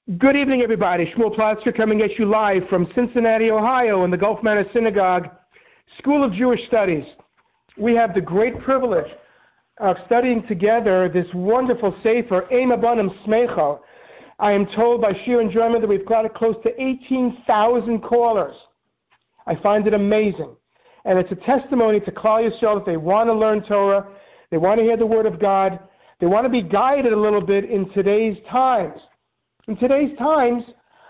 Good evening, everybody. Shmuel Platzker coming at you live from Cincinnati, Ohio, in the Gulf Manor Synagogue School of Jewish Studies. We have the great privilege of studying together this wonderful sefer, Eim Abanim Smecha. I am told by Shir and German that we've got close to 18,000 callers. I find it amazing. And it's a testimony to Klal Yisrael that they want to learn Torah, they want to hear the Word of God, they want to be guided a little bit in today's times. In today's times,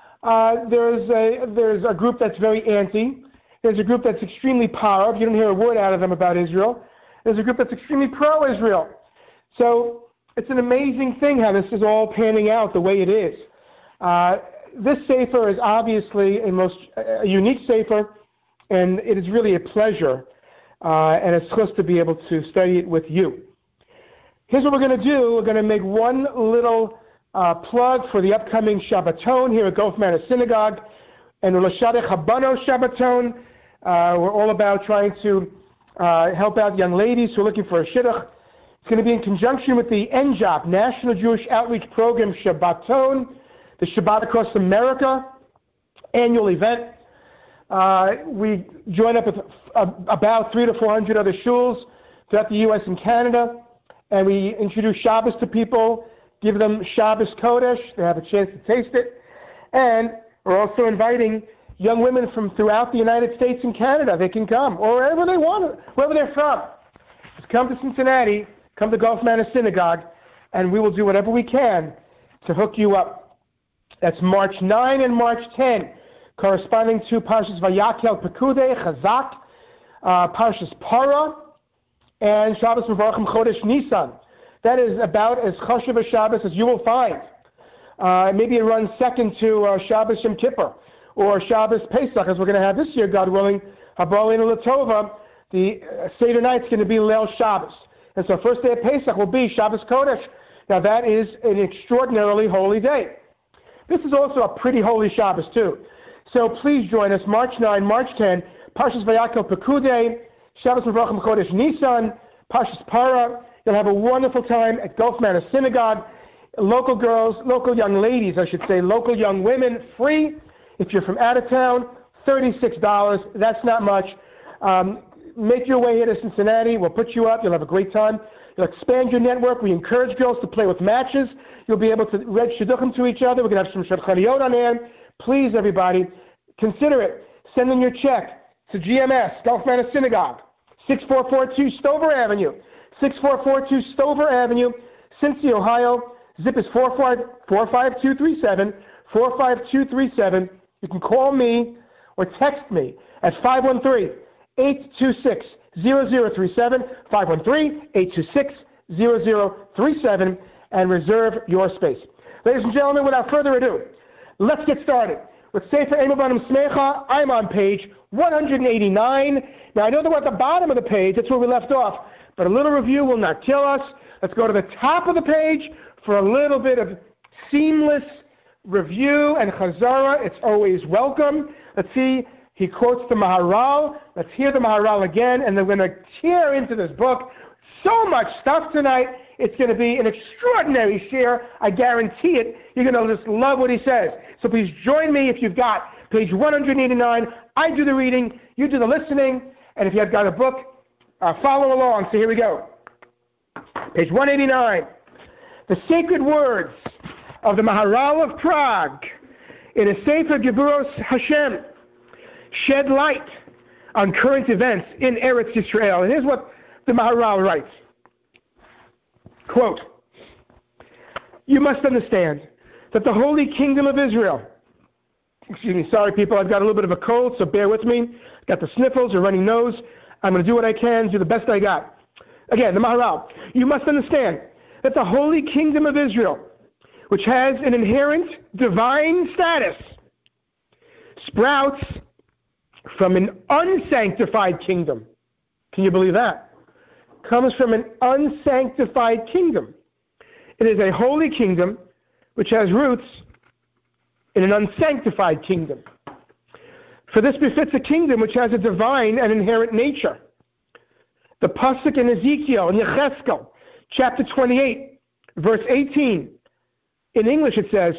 there's a group that's very anti. There's a group that's extremely powerful. You don't hear a word out of them about Israel. There's a group that's extremely pro-Israel. So it's an amazing thing how this is all panning out the way it is. This sefer is obviously a unique sefer, and it is really a pleasure and a chus to be able to study it with you. Here's what we're going to do. We're going to make one little plug for the upcoming Shabbaton here at Gulf Manor Synagogue and the L'Shadech Habano Shabbaton. We're all about trying to help out young ladies who are looking for a shidduch. It's going to be in conjunction with the NJOP, National Jewish Outreach Program Shabbaton, the Shabbat Across America annual event. We join up with about 300 to 400 other shuls throughout the U.S. and Canada, and we introduce Shabbos to people, give them Shabbos Kodesh. They have a chance to taste it. And we're also inviting young women from throughout the United States and Canada. They can come, or wherever they want, wherever they're from. Just come to Cincinnati, come to Gulf Manor Synagogue, and we will do whatever we can to hook you up. That's March 9 and March 10, corresponding to Parshas Vayakel Pekudei, Chazak, Parshas Para, and Shabbos Mevarchim Chodesh Nisan. That is about as chashuv a Shabbos as you will find. Maybe it runs second to Shabbos Yom Kippur or Shabbos Pesach, as we're going to have this year, God willing. Habalin Latova, the Seder night's going to be Leil Shabbos. And so first day of Pesach will be Shabbos Kodesh. Now that is an extraordinarily holy day. This is also a pretty holy Shabbos too. So please join us March 9, March 10, Parshas Vayakel Pekudei, Shabbos Mevarchim Chodesh Nisan, Parshas Para. You'll have a wonderful time at Gulf Manor Synagogue. Local girls, local young ladies, I should say, local young women, free. If you're from out of town, $36. That's not much. Make your way here to Cincinnati. We'll put you up. You'll have a great time. You'll expand your network. We encourage girls to play with matches. You'll be able to read shidduchim to each other. We're going to have some shadchaniyot on hand. Please, everybody, consider it. Send in your check to GMS, Gulf Manor Synagogue, 6442 Stover Avenue. 6442 Stover Avenue, Cincy, Ohio. Zip is 45237, 45237. You can call me or text me at 513-826-0037, 513-826-0037, and reserve your space. Ladies and gentlemen, without further ado, let's get started. With Sefer Eim Abanim Smecha, I'm on page 189. Now, I know that we're at the bottom of the page. That's where we left off. But a little review will not kill us. Let's go to the top of the page for a little bit of seamless review and chazara. It's always welcome. Let's see. He quotes the Maharal. Let's hear the Maharal again, and then we're going to tear into this book. So much stuff tonight. It's going to be an extraordinary share. I guarantee it. You're going to just love what he says. So please join me if you've got page 189. I do the reading. You do the listening. And if you've got a book, follow along. So here we go. Page 189. The sacred words of the Maharal of Prague in a Sefer Geburos Hashem shed light on current events in Eretz Yisrael. And here's what the Maharal writes. Quote, you must understand that the Holy Kingdom of Israel, excuse me, sorry people, I've got a little bit of a cold, so bear with me. Got the sniffles, a runny nose. I'm going to do what I can, do the best I got. Again, the Maharal. You must understand that the Holy Kingdom of Israel, which has an inherent divine status, sprouts from an unsanctified kingdom. Can you believe that? Comes from an unsanctified kingdom. It is a holy kingdom which has roots in an unsanctified kingdom. For this befits a kingdom which has a divine and inherent nature. The pasuk in Ezekiel, in Yecheskel, chapter 28, verse 18. In English it says,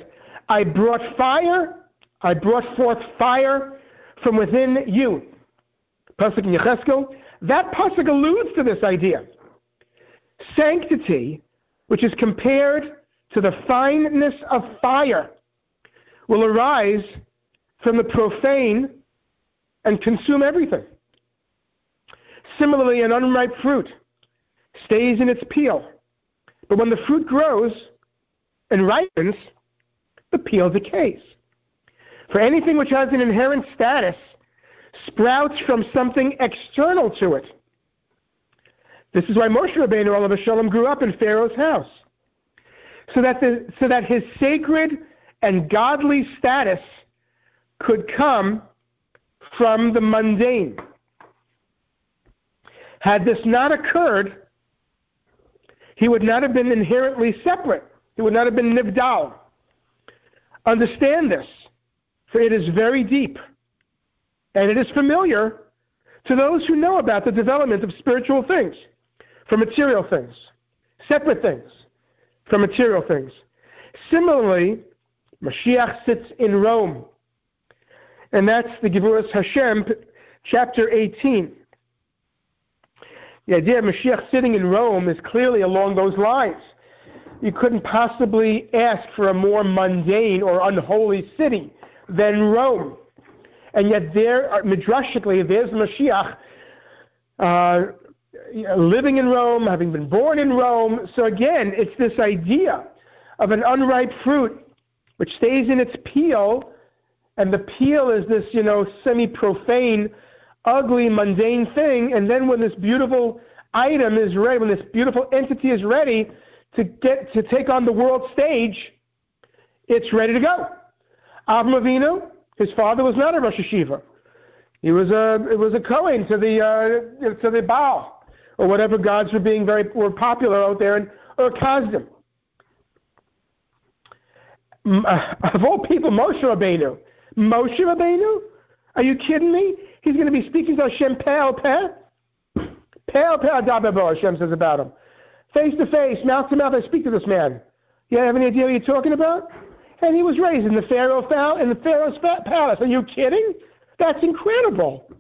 I brought forth fire from within you. Pasuk in Yechezkel. That pasuk alludes to this idea. Sanctity, which is compared to the fineness of fire, will arise from the profane and consume everything. Similarly, an unripe fruit stays in its peel, but when the fruit grows and ripens, the peel decays. For anything which has an inherent status sprouts from something external to it. This is why Moshe Rabbeinu Olav Shalom grew up in Pharaoh's house, so that his sacred and godly status could come from the mundane. Had this not occurred, he would not have been inherently separate. He would not have been nivdal. Understand this, for it is very deep, and it is familiar to those who know about the development of spiritual things from material things, separate things from material things. Similarly, Mashiach sits in Rome, and that's the Gevuras Hashem, chapter 18. The idea of Mashiach sitting in Rome is clearly along those lines. You couldn't possibly ask for a more mundane or unholy city than Rome. And yet there, midrashically, there's Mashiach living in Rome, having been born in Rome. So again, it's this idea of an unripe fruit which stays in its peel, and the peel is this, semi-profane, ugly, mundane thing, and then when this beautiful item is ready, when this beautiful entity is ready to take on the world stage, it's ready to go. Avraham Avinu, his father was not a Rosh Hashiva. It was a Kohen to the Baal, or whatever gods were popular out there in Ur Kasdim. Of all people, Moshe Rabbeinu. Moshe Rabbeinu? Are you kidding me? He's going to be speaking to Hashem peh peh? Peh peh adababo, Hashem says about him. Face to face, mouth to mouth, I speak to this man. You have any idea what you're talking about? And he was raised in the Pharaoh's palace. Are you kidding? That's incredible.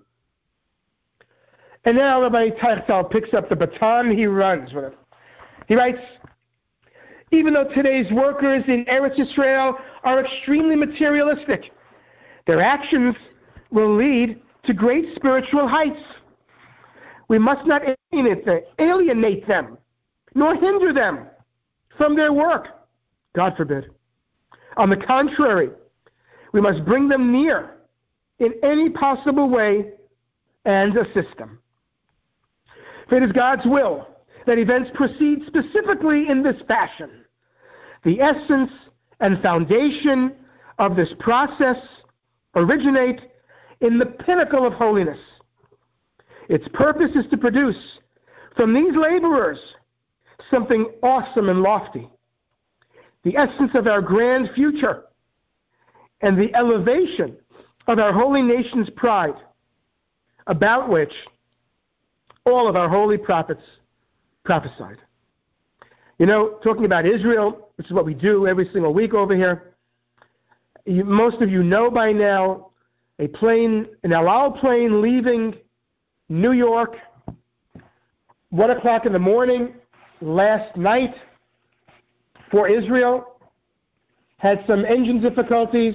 And now Rabbi Teichtal picks up the baton, he runs with it. He writes, even though today's workers in Eretz Yisrael are extremely materialistic, their actions will lead to great spiritual heights. We must not alienate them, nor hinder them from their work. God forbid. On the contrary, we must bring them near in any possible way and assist them. For it is God's will that events proceed specifically in this fashion. The essence and foundation of this process originate in the pinnacle of holiness. Its purpose is to produce from these laborers something awesome and lofty, the essence of our grand future, and the elevation of our holy nation's pride, about which all of our holy prophets prophesied. Talking about Israel, which is what we do every single week over here, most of you know by now, an El Al plane leaving New York, 1 o'clock in the morning last night for Israel, had some engine difficulties,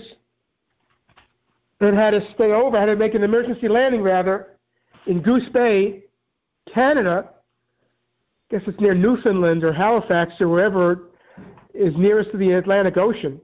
and had to make an emergency landing in Goose Bay, Canada. I guess it's near Newfoundland or Halifax or wherever is nearest to the Atlantic Ocean.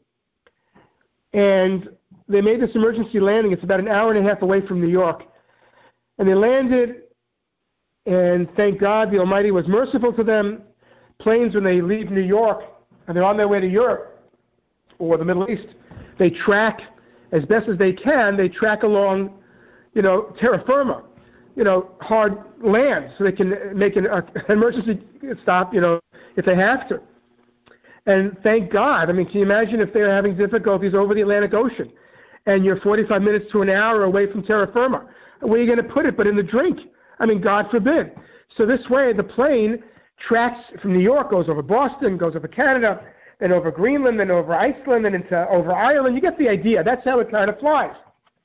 And they made this emergency landing. It's about an hour and a half away from New York. And they landed, and thank God the Almighty was merciful to them. Planes, when they leave New York and they're on their way to Europe or the Middle East, they track as best as they can. They track along, terra firma, hard land, so they can make an emergency stop, if they have to. And thank God. Can you imagine if they're having difficulties over the Atlantic Ocean and you're 45 minutes to an hour away from terra firma? Where are you going to put it but in the drink? God forbid. So this way, the plane tracks from New York, goes over Boston, goes over Canada, then over Greenland, then over Iceland, and over Ireland. You get the idea. That's how it kind of flies.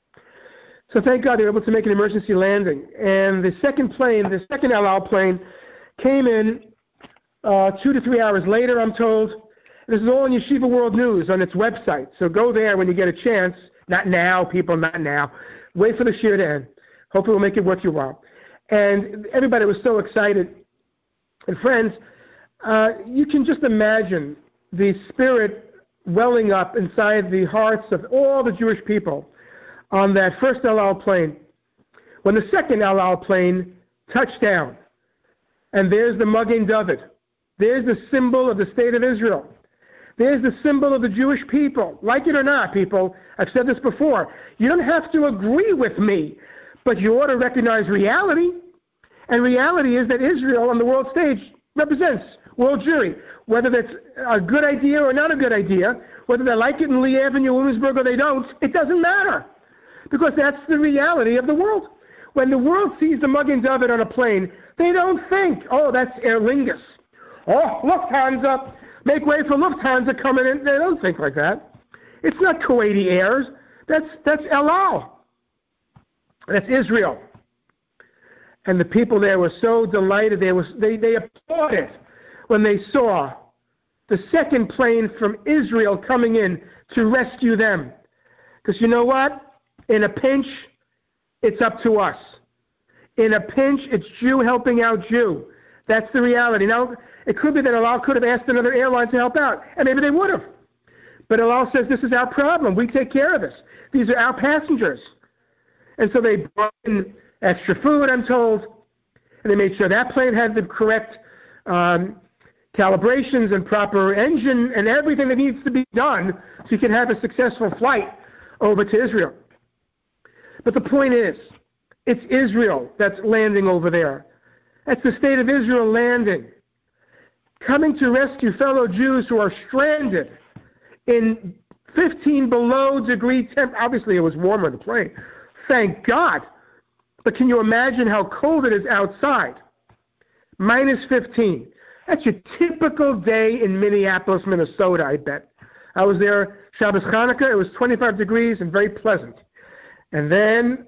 So thank God they were able to make an emergency landing. And the second El Al plane, came in 2 to 3 hours later, I'm told. This is all in Yeshiva World News on its website. So go there when you get a chance. Not now, people, not now. Wait for the shir to end. Hopefully we'll make it worth your while. And everybody was so excited. And friends, you can just imagine the spirit welling up inside the hearts of all the Jewish people on that first El Al plane. When the second El Al plane touched down, and there's the Magen David. There's the symbol of the state of Israel. There's the symbol of the Jewish people. Like it or not, people, I've said this before, you don't have to agree with me, but you ought to recognize reality. And reality is that Israel on the world stage represents world Jewry. Whether that's a good idea or not a good idea, whether they like it in Lee Avenue, Williamsburg, or they don't, it doesn't matter. Because that's the reality of the world. When the world sees the Magen David on a plane, they don't think, oh, that's Aer Lingus. Oh, Lufthansa, make way for Lufthansa coming in. They don't think like that. It's not Kuwaiti Airs. That's El Al. That's Israel. And the people there were so delighted. They applauded when they saw the second plane from Israel coming in to rescue them. Because you know what? In a pinch, it's up to us. In a pinch, it's Jew helping out Jew. That's the reality. Now, it could be that El Al could have asked another airline to help out, and maybe they would have. But El Al says, this is our problem. We take care of this. These are our passengers. And so they brought in extra food, I'm told, and they made sure that plane had the correct calibrations and proper engine and everything that needs to be done so you can have a successful flight over to Israel. But the point is, it's Israel that's landing over there. That's the state of Israel landing, coming to rescue fellow Jews who are stranded in 15 below degree temp. Obviously, it was warmer in the plane. Thank God. But can you imagine how cold it is outside? Minus 15. That's your typical day in Minneapolis, Minnesota, I bet. I was there Shabbos Hanukkah. It was 25 degrees and very pleasant. And then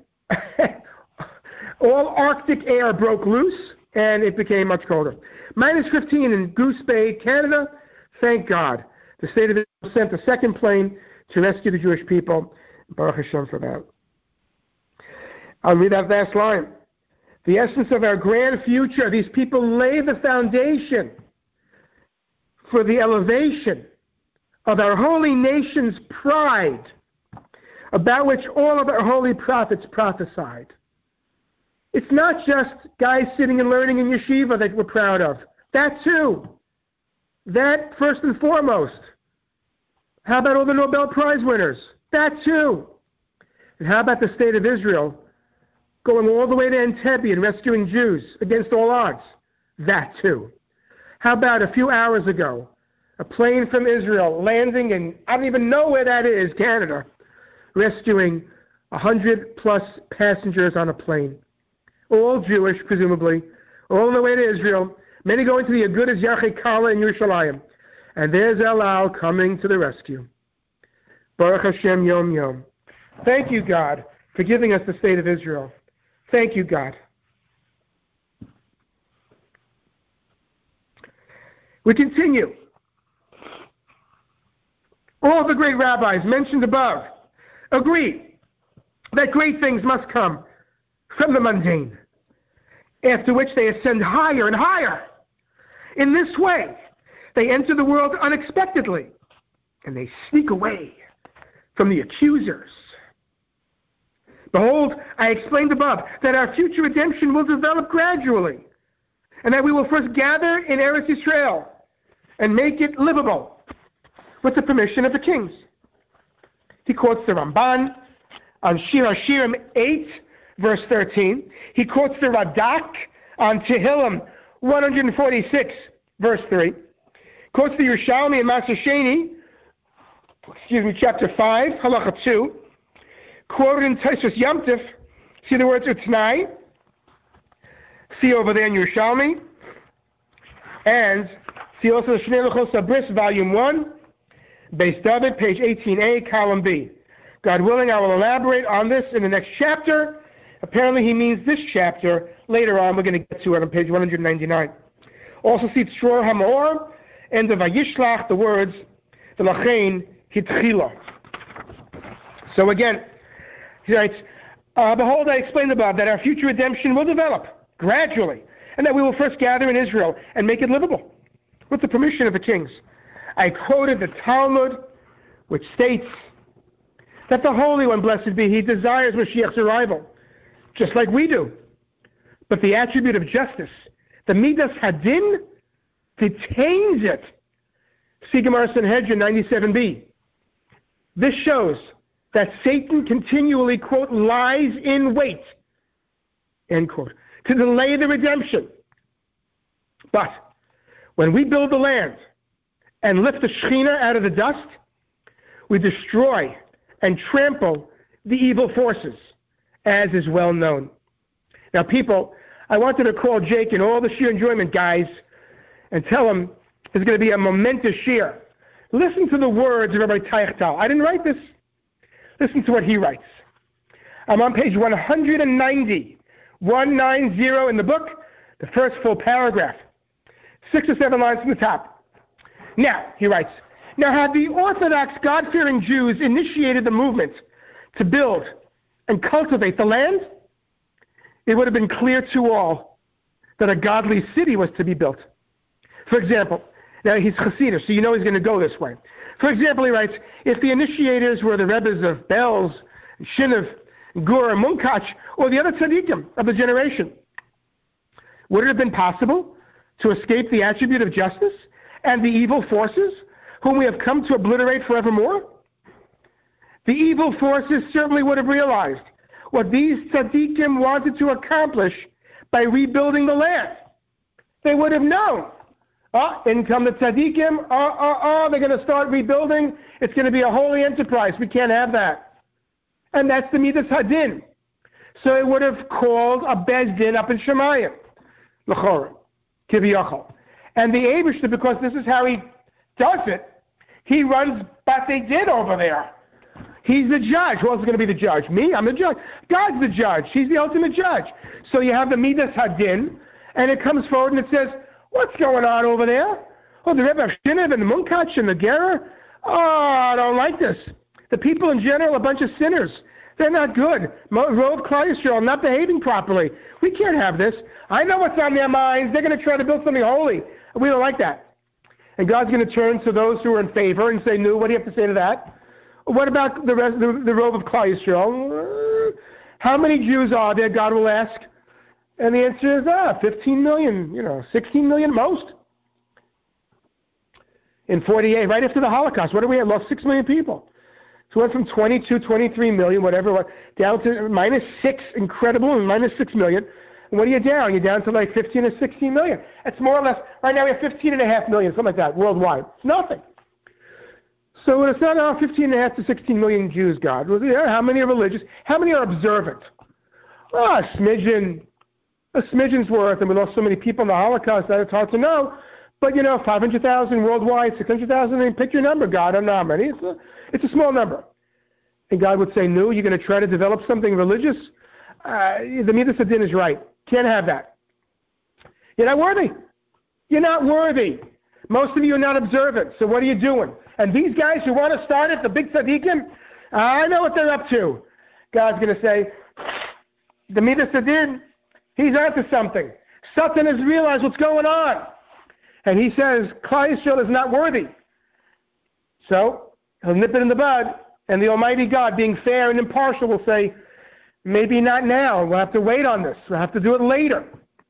all Arctic air broke loose, and it became much colder. Minus 15 in Goose Bay, Canada. Thank God. The state of Israel sent a second plane to rescue the Jewish people. Baruch Hashem for that. I'll read that last line. The essence of our grand future, these people lay the foundation for the elevation of our holy nation's pride, about which all of our holy prophets prophesied. It's not just guys sitting and learning in yeshiva that we're proud of. That too. That first and foremost. How about all the Nobel Prize winners? That too. And how about the state of Israel going all the way to Entebbe and rescuing Jews against all odds? That too. How about a few hours ago, a plane from Israel landing in, I don't even know where that is, Canada, rescuing 100+ passengers on a plane. All Jewish, presumably, all on the way to Israel, many going to the Agudas Yarchei Kala in Yerushalayim. And there's El Al coming to the rescue. Baruch Hashem Yom Yom. Thank you, God, for giving us the state of Israel. Thank you, God. We continue. All the great rabbis mentioned above agree that great things must come from the mundane, after which they ascend higher and higher. In this way, they enter the world unexpectedly, and they sneak away from the accusers. Behold, I explained above that our future redemption will develop gradually, and that we will first gather in Eretz Yisrael and make it livable with the permission of the kings. He quotes the Ramban on Shir HaShirim 8, verse 13. He quotes the Radak on Tehillim 146, verse 3. Quotes the Yerushalmi and Maser Sheni, chapter 5, halacha 2. Quoted in Tosfos Yom Tif, see the words Utznai, see over there in Yerushalmi, and see also the Shnei Luchos HaBris, volume 1, Beis David, page 18A, column B. God willing, I will elaborate on this in the next chapter. Apparently he means this chapter. Later on, we're going to get to it on page 199. Also see Tzror HaMaor, end of Vayishlach, the words, V'lachein hitchila. So again, he writes, behold, I explained above that our future redemption will develop gradually, and that we will first gather in Israel and make it livable, with the permission of the kings. I quoted the Talmud, which states that the Holy One, blessed be He, desires Mashiach's arrival, just like we do. But the attribute of justice, the Midas Hadin, detains it. See Gemara Sanhedrin 97b. This shows that Satan continually, quote, lies in wait, end quote, to delay the redemption. But when we build the land and lift the Shekhinah out of the dust, we destroy and trample the evil forces, as is well known. Now, people, I wanted to call Jake and all the Shir Enjoyment guys and tell them there's going to be a momentous Shir. Listen to the words of Rabbi Teichtal. I didn't write this. Listen to what he writes. I'm on page 190 in the book, the first full paragraph, 6 or 7 lines from the top. Now, he writes, now had the Orthodox God-fearing Jews initiated the movement to build and cultivate the land, it would have been clear to all that a godly city was to be built. For example, now he's Hasidic, so you know he's going to go this way. For example, he writes, if the initiators were the Rebbes of Belz, Shiniv, Gur, Munkach, or the other tzaddikim of the generation, would it have been possible to escape the attribute of justice and the evil forces whom we have come to obliterate forevermore? The evil forces certainly would have realized what these tzaddikim wanted to accomplish by rebuilding the land. They would have known. In come the tzaddikim, they're going to start rebuilding. It's going to be a holy enterprise. We can't have that. And that's the Midas Hadin. So it would have called a Beis Din up in Shemayim, L'chorah, Kiviyachol. And the Eibishter, because this is how he does it, he runs Batei Din over there. He's the judge. Who else is going to be the judge? Me? I'm the judge. God's the judge. He's the ultimate judge. So you have the Midas Hadin, and it comes forward and it says, what's going on over there? Oh, the Rebbe of Shiniv and the Munkach and the Gerer? Oh, I don't like this. The people in general are a bunch of sinners. They're not good. Rov Klal Yisrael not behaving properly. We can't have this. I know what's on their minds. They're going to try to build something holy. We don't like that. And God's going to turn to those who are in favor and say, no, what do you have to say to that? What about the rest, the Rov of Klal Yisrael? How many Jews are there, God will ask? And the answer is 15 million, 16 million most. In 48, right after the Holocaust, what do we have? Lost 6 million people. So it went from 22, 23 million, whatever, down to minus 6, incredible, and minus 6 million. And what are you down? You're down to like 15 or 16 million. That's more or less, right now we have 15.5 million, something like that, worldwide. It's nothing. So it's not 15.5 to 16 million Jews, God. How many are religious? How many are observant? A smidgen's worth, and we lost so many people in the Holocaust that it's hard to know. But 500,000 worldwide, 600,000. Pick your number, God. I don't know how many. It's a small number. And God would say, "No, you're going to try to develop something religious. The Midas Hadin is right. Can't have that. You're not worthy. You're not worthy. Most of you are not observant. So what are you doing? And these guys who want to start it, the big tzaddikim, I know what they're up to." God's going to say, "The Midas Hadin, he's onto something. Satan has realized what's going on." And he says, Klal Yisrael is not worthy. So he'll nip it in the bud, and the Almighty God, being fair and impartial, will say, maybe not now. We'll have to wait on this. We'll have to do it later.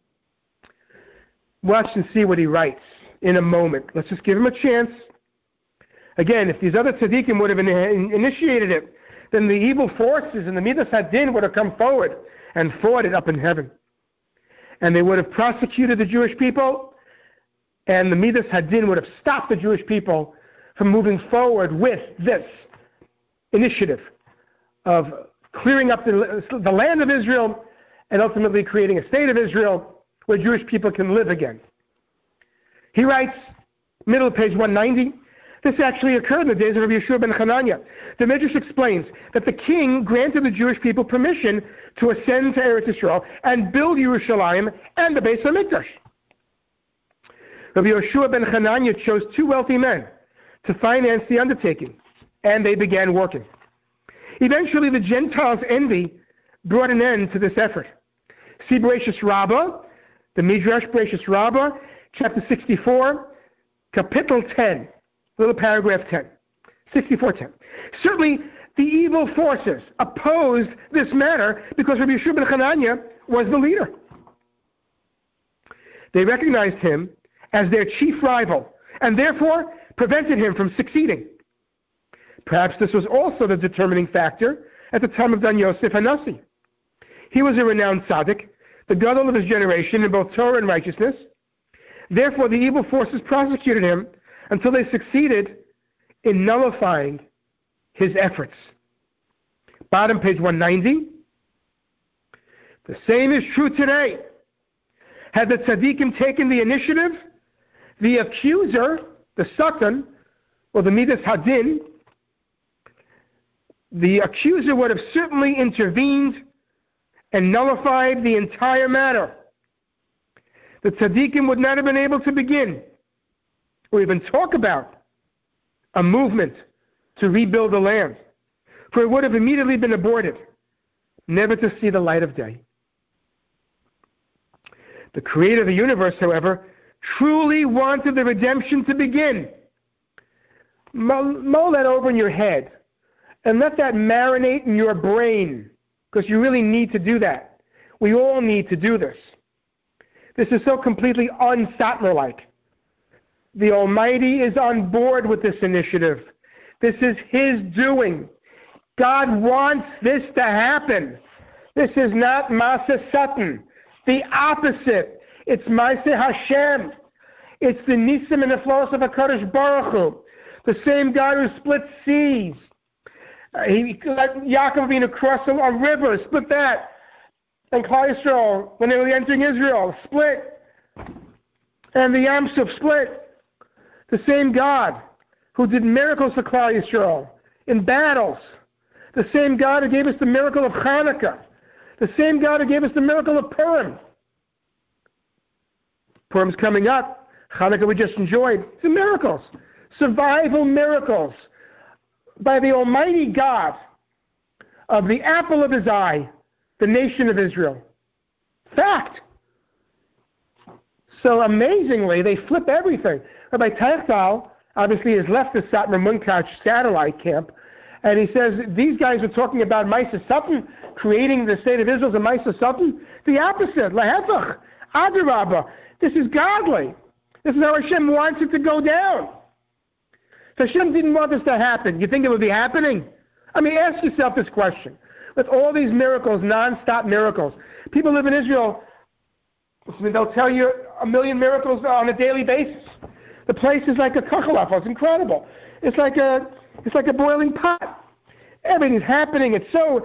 Watch and see what he writes in a moment. Let's just give him a chance. Again, if these other tzaddikim would have initiated it, then the evil forces and the Midas Hadin would have come forward and fought it up in heaven. And they would have prosecuted the Jewish people, and the Midas Hadin would have stopped the Jewish people from moving forward with this initiative of clearing up the land of Israel and ultimately creating a state of Israel where Jewish people can live again. He writes, middle of page 190, This actually occurred in the days of Rabbi Yeshua ben Hanania. The Midrash explains that the king granted the Jewish people permission to ascend to Eretz Yisrael and build Yerushalayim and the Beis HaMikdash. Rabbi Yeshua ben Hanania chose 2 wealthy men to finance the undertaking, and they began working. Eventually, the Gentiles' envy brought an end to this effort. See Bereshis Rabbah, the Midrash Bereshis Rabbah, chapter 64, Kapitel 10, little paragraph 10, 64:10. Certainly, the evil forces opposed this matter because Rabbi Yeshua ben Hanania was the leader. They recognized him as their chief rival and therefore prevented him from succeeding. Perhaps this was also the determining factor at the time of Dan Yosef HaNasi. He was a renowned tzaddik, the gadol of his generation in both Torah and righteousness. Therefore, the evil forces prosecuted him until they succeeded in nullifying his efforts. Bottom page 190. The same is true today. Had the tzaddikim taken the initiative, the accuser, the Satan, or the Midas Hadin, the accuser would have certainly intervened and nullified the entire matter. The tzaddikim would not have been able to begin or even talk about a movement to rebuild the land, for it would have immediately been aborted, never to see the light of day. The creator of the universe, however, truly wanted the redemption to begin. Mull that over in your head and let that marinate in your brain, because you really need to do that. We all need to do this. This is so completely un-Satmar-like. The Almighty is on board with this initiative. This is His doing. God wants this to happen. This is not Masa Satan. The opposite. It's Masa Hashem. It's the Nisim and the Neflos of HaKadosh Baruch Hu. The same God who split seas. He let Yaakov being across a river, split that. And Klal Yisrael, when they were entering Israel, split. And the Yam Suf split. The same God who did miracles for Klal Yisrael in battles. The same God who gave us the miracle of Hanukkah. The same God who gave us the miracle of Purim. Purim's coming up. Hanukkah we just enjoyed. It's the miracles. Survival miracles by the Almighty God of the apple of His eye, the nation of Israel. Fact. So amazingly, they flip everything. Rabbi Teichtal obviously has left the Satmar Munkach satellite camp, and he says these guys are talking about Maisa Satan, creating the state of Israel as a Maisa Satan. The opposite, Lahefach, Adarabah. This is godly. This is how Hashem wants it to go down. If Hashem didn't want this to happen, you think it would be happening? I mean, ask yourself this question. With all these miracles, non-stop miracles, people live in Israel, they'll tell you a million miracles on a daily basis. The place is like a kachalaf. It's incredible. It's like a boiling pot. Everything's happening. It's so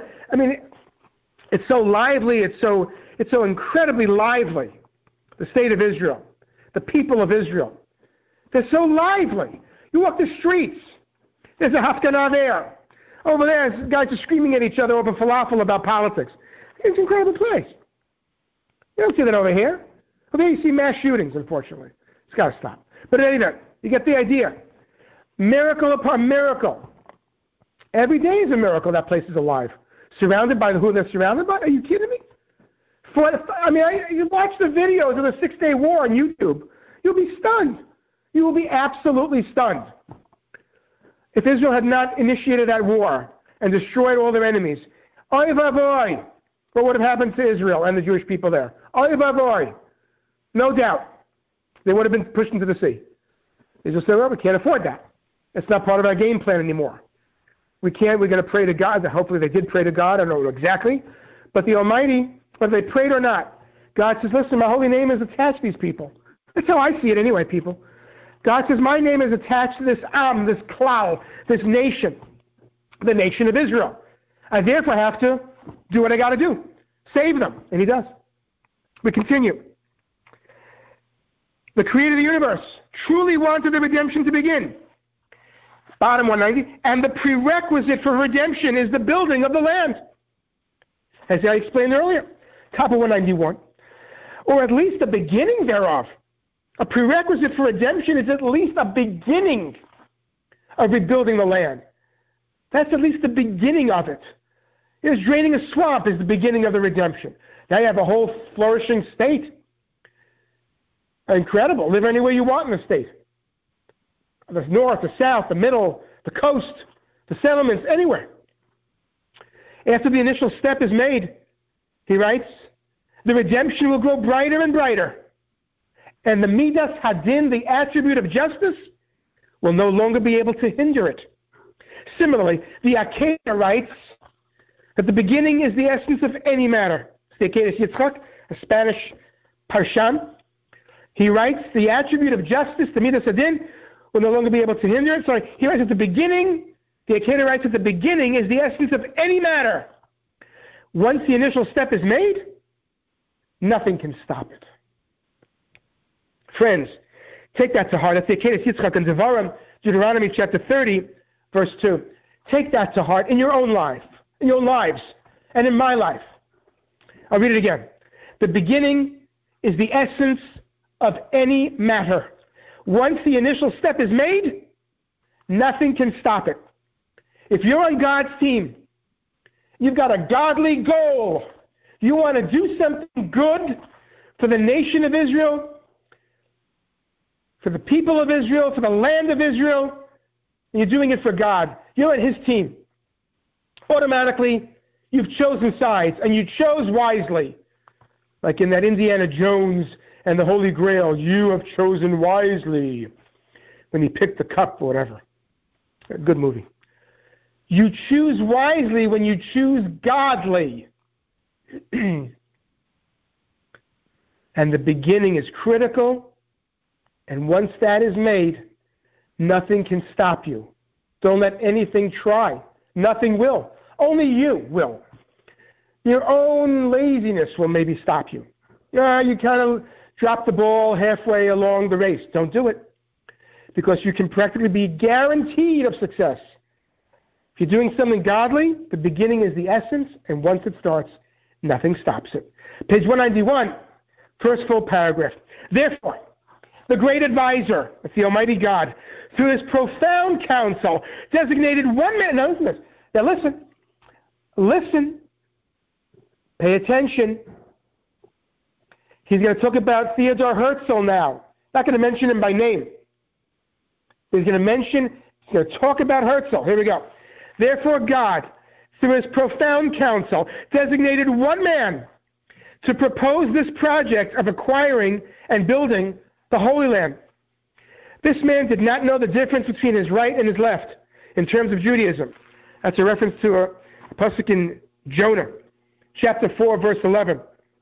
lively. It's so incredibly lively. The state of Israel, the people of Israel, they're so lively. You walk the streets. There's a hafganah there. Over there, guys are screaming at each other over falafel about politics. It's an incredible place. You don't see that over here. Over here you see mass shootings, unfortunately. It's got to stop. But anyway, you get the idea. Miracle upon miracle. Every day is a miracle that place is alive. Surrounded by who they're surrounded by? Are you kidding me? You watch the videos of the 6-Day War on YouTube. You'll be stunned. You will be absolutely stunned. If Israel had not initiated that war and destroyed all their enemies, oy vavoy, what would have happened to Israel and the Jewish people there? Oy vavoy. No doubt. They would have been pushed into the sea. Israel said, well, we can't afford that. It's not part of our game plan anymore. We're going to pray to God. Hopefully they did pray to God. I don't know exactly. But the Almighty, whether they prayed or not, God says, listen, my holy name is attached to these people. That's how I see it anyway, people. God says, my name is attached to this Am, this Klal, this nation, the nation of Israel. I therefore have to do what I got to do. Save them. And He does. We continue. The Creator of the universe truly wanted the redemption to begin. bottom 190, and the prerequisite for redemption is the building of the land. As I explained earlier, top of 191. Or at least the beginning thereof. A prerequisite for redemption is at least a beginning of rebuilding the land. That's at least the beginning of it. Here's draining a swamp is the beginning of the redemption. Now you have a whole flourishing state. Incredible. Live anywhere you want in the state. The north, the south, the middle, the coast, the settlements, anywhere. After the initial step is made, he writes, the redemption will grow brighter and brighter. And the Midas Hadin, the attribute of justice, will no longer be able to hinder it. Similarly, the Akedah writes that the beginning is the essence of any matter. The Akedah Yitzchak, a Spanish Parshan, he writes the attribute of justice, the Midas Hadin, will no longer be able to hinder it. Sorry, he writes at the beginning, the Akedah writes at the beginning is the essence of any matter. Once the initial step is made, nothing can stop it. Friends, take that to heart. That's the Akedah Yitzchak and Devarim, Deuteronomy chapter 30, verse 2. Take that to heart in your own life, in your lives, and in my life. I'll read it again. The beginning is the essence of any matter. Once the initial step is made, nothing can stop it. If you're on God's team, you've got a godly goal. You want to do something good for the nation of Israel, for the people of Israel, for the land of Israel, and you're doing it for God. You're on His team. Automatically, you've chosen sides, and you chose wisely. Like in that Indiana Jones and the Holy Grail, you have chosen wisely. When he picked the cup or whatever. A good movie. You choose wisely when you choose godly. And the beginning is critical. And once that is made, nothing can stop you. Don't let anything try. Nothing will. Only you will. Your own laziness will maybe stop you. You kind of drop the ball halfway along the race. Don't do it. Because you can practically be guaranteed of success. If you're doing something godly, the beginning is the essence, and once it starts, nothing stops it. Page 191, first full paragraph. Therefore, the great advisor, that's the Almighty God, through his profound counsel, designated one man. Now listen to this. Now listen. Listen. Pay attention. He's going to talk about Theodor Herzl now. Not going to mention him by name. He's going to talk about Herzl. Here we go. Therefore God, through his profound counsel, designated one man to propose this project of acquiring and building the Holy Land. This man did not know the difference between his right and his left in terms of Judaism. That's a reference to a pasuk in Jonah, chapter 4, verse 11.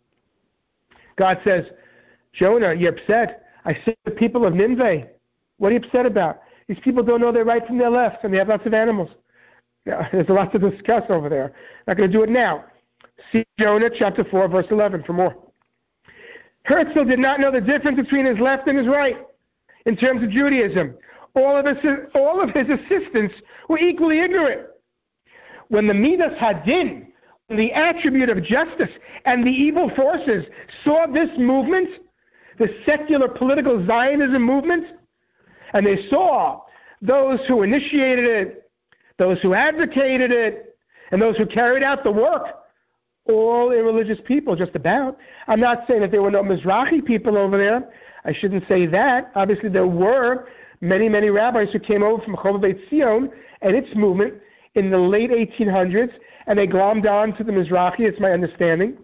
God says, Jonah, you're upset. I see the people of Nineveh. What are you upset about? These people don't know their right from their left, and they have lots of animals. Yeah, there's a lot to discuss over there. Not going to do it now. See Jonah chapter 4, verse 11 for more. Herzl did not know the difference between his left and his right in terms of Judaism. All of his assistants were equally ignorant. When the Midas Hadin, the attribute of justice, and the evil forces saw this movement, the secular political Zionism movement, and they saw those who initiated it, those who advocated it, and those who carried out the work, all irreligious people, just about. I'm not saying that there were no Mizrahi people over there. I shouldn't say that. Obviously, there were many, many rabbis who came over from Chobah Beit Zion and its movement in the late 1800s, and they glommed on to the Mizrahi, it's my understanding.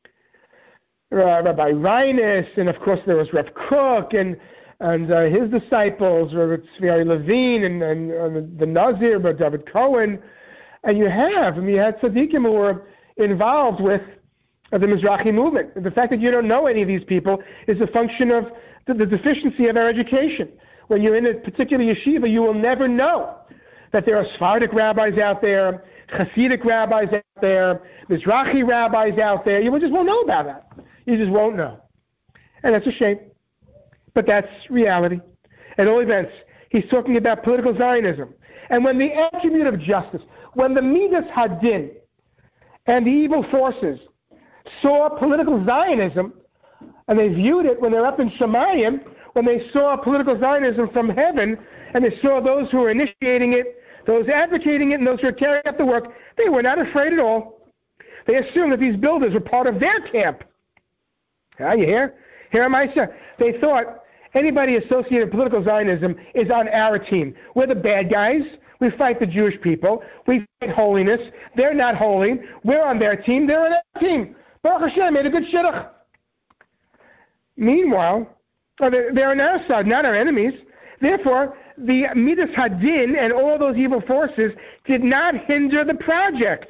Rabbi Reines, and of course there was Rev Kook, and his disciples, Rabbi Tzvi Levine, and the Nazir, Rabbi David Cohen, and you had tzaddikim who were involved with the Mizrahi movement. And the fact that you don't know any of these people is a function of the deficiency of our education. When you're in a particular yeshiva, you will never know that there are Sephardic rabbis out there, Hasidic rabbis out there, Mizrahi rabbis out there. You just won't know about that. You just won't know. And that's a shame. But that's reality. At all events, He's talking about political Zionism. And when the attribute of justice, when the Midas Hadin and the evil forces saw political Zionism, and they viewed it when they're up in Shemayim, when they saw political Zionism from heaven, and they saw those who were initiating it, those advocating it, and those who were carrying out the work, they were not afraid at all. They assumed that these builders were part of their camp. You hear? Here am I, sir. They thought anybody associated with political Zionism is on our team. We're the bad guys. We fight the Jewish people. We fight holiness. They're not holy. We're on their team. They're on our team. Baruch Hashem made a good shidduch. Meanwhile, they're on our side, not our enemies. Therefore, the Midas Hadin and all those evil forces did not hinder the project.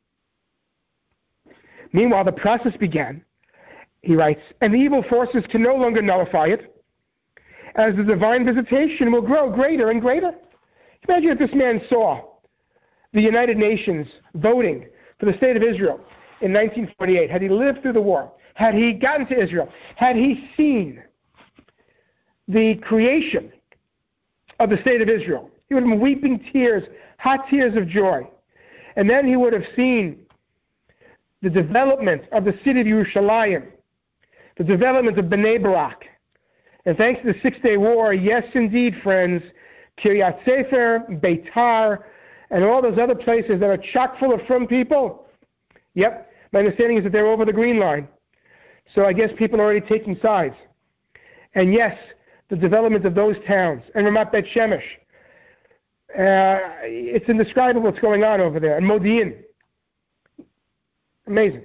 Meanwhile, the process began, he writes, and the evil forces can no longer nullify it, as the divine visitation will grow greater and greater. Imagine if this man saw the United Nations voting for the state of Israel in 1948. Had he lived through the war, had he gotten to Israel, had he seen the creation of the state of Israel, he would have been weeping tears, hot tears of joy. And then he would have seen the development of the city of Yerushalayim, the development of Bnei Barak. And thanks to the Six-Day War, yes indeed, friends, Kiryat Sefer, Beitar, and all those other places that are chock full of frum people. Yep, my understanding is that they're over the green line. So I guess people are already taking sides. And yes, the development of those towns, and Ramat Bet Shemesh. It's indescribable what's going on over there. And Modi'in. Amazing.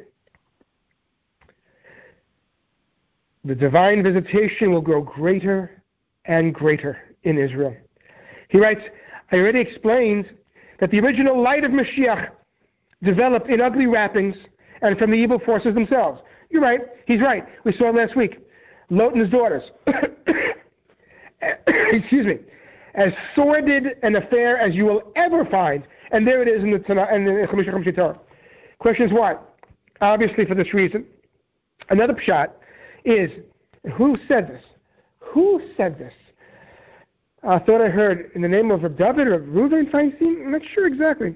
The divine visitation will grow greater and greater in Israel. He writes, I already explained that the original light of Mashiach developed in ugly wrappings and from the evil forces themselves. You're right. He's right. We saw last week. Lot and his daughters. Excuse me. As sordid an affair as you will ever find. And there it is in the Tanakh and the Chamisha Chamisha Torah. Question is why? Obviously for this reason. Another pshat is, who said this? Who said this? I thought I heard in the name of David or Reuven Feinstein. I'm not sure exactly.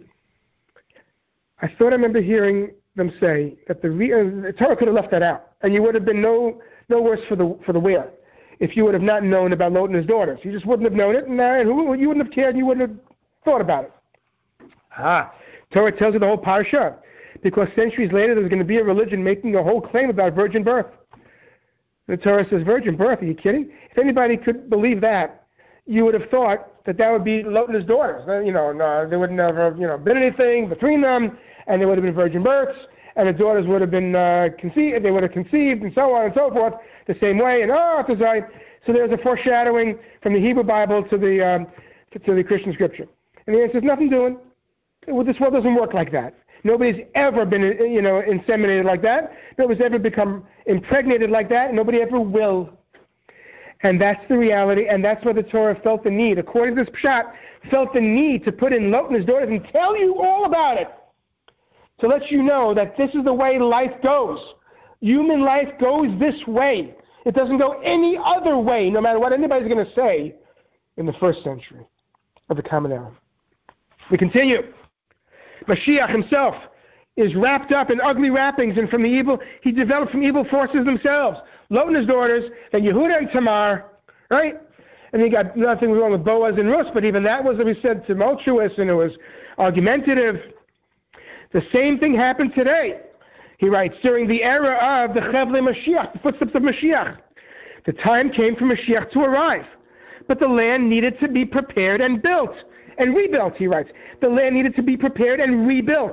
I thought I remember hearing them say that the Torah could have left that out, and you would have been no worse for the wear if you would have not known about Lot and his daughters. You just wouldn't have known it, and you wouldn't have cared, and you wouldn't have thought about it. Torah tells you the whole parsha, because centuries later there's going to be a religion making a whole claim about virgin birth. The Torah says virgin birth. Are you kidding? If anybody could believe that, you would have thought that would be Lot and his daughters. No, there would never have been anything between them, and there would have been virgin births, and the daughters would have been conceived. They would have conceived, and so on and so forth, the same way. And so there's a foreshadowing from the Hebrew Bible to the Christian Scripture. And the answer is nothing doing. Well, this world doesn't work like that. Nobody's ever been, inseminated like that. Nobody's ever become impregnated like that. Nobody ever will. And that's the reality, and that's why the Torah felt the need, according to this pshat, felt the need to put in Lot and his daughters and tell you all about it, to let you know that this is the way life goes. Human life goes this way. It doesn't go any other way, no matter what anybody's going to say in the first century of the Common Era. We continue. Mashiach himself is wrapped up in ugly wrappings, and he developed from evil forces themselves. Lot and his daughters, then Yehuda and Tamar, right? And you got nothing wrong with Boaz and Ruth, but even that was, as we said, tumultuous, and it was argumentative. The same thing happened today. He writes, during the era of the Chevlei Mashiach, the footsteps of Mashiach, the time came for Mashiach to arrive. But the land needed to be prepared and built, and rebuilt, he writes. The land needed to be prepared and rebuilt.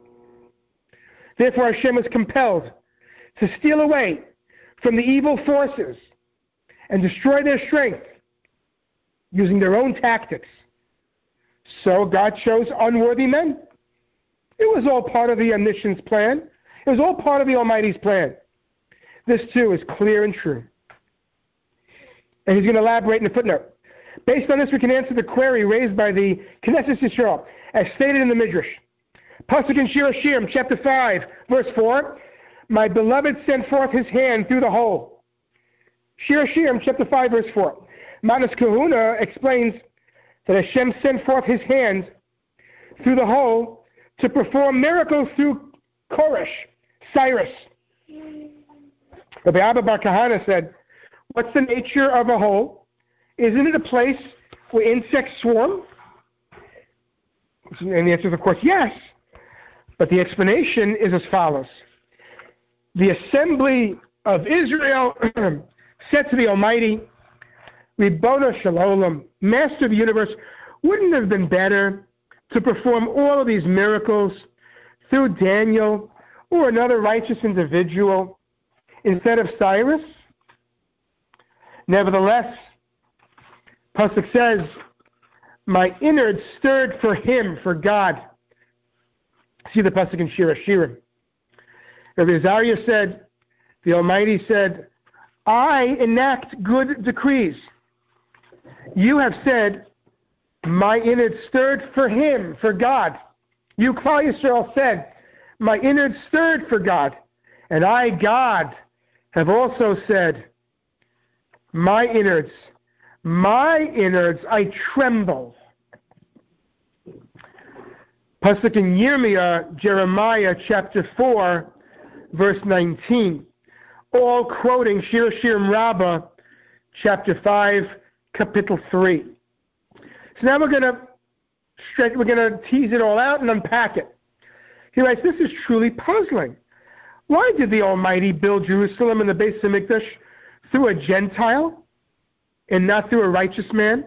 Therefore Hashem was compelled to steal away from the evil forces and destroy their strength using their own tactics. So God chose unworthy men. It was all part of the omniscience plan. It was all part of the Almighty's plan. This too is clear and true. And he's going to elaborate in a footnote. Based on this, we can answer the query raised by the Knesset Yisrael, as stated in the Midrash. Pasuk in Shir Hashirim, chapter 5, verse 4, my beloved sent forth his hand through the hole. Shir Hashirim, chapter 5, verse 4. Manas Kahuna explains that Hashem sent forth his hand through the hole to perform miracles through Koresh, Cyrus. Rabbi Abba Bar Kahana said, what's the nature of a hole? Isn't it a place where insects swarm? And the answer is, of course, yes. But the explanation is as follows. The assembly of Israel said to the Almighty, Ribono Shel Olam, Master of the universe, wouldn't it have been better to perform all of these miracles through Daniel or another righteous individual instead of Cyrus? Nevertheless, Pasuk says, my innards stirred for him, for God. See the Pasuk in Shir Hashirim. Rabbi Azariah said, the Almighty said, I enact good decrees. You have said, my innards stirred for him, for God. You, Klal Yisrael, said, my innards stirred for God. And I, God, have also said, my innards, I tremble. Pasuk in Yirmiyah, Jeremiah chapter 4, verse 19. All quoting Shir Hashirim Rabbah, chapter 5, capital 3. So now we're going to tease it all out and unpack it. He writes, this is truly puzzling. Why did the Almighty build Jerusalem and the Beis HaMikdash through a Gentile and not through a righteous man?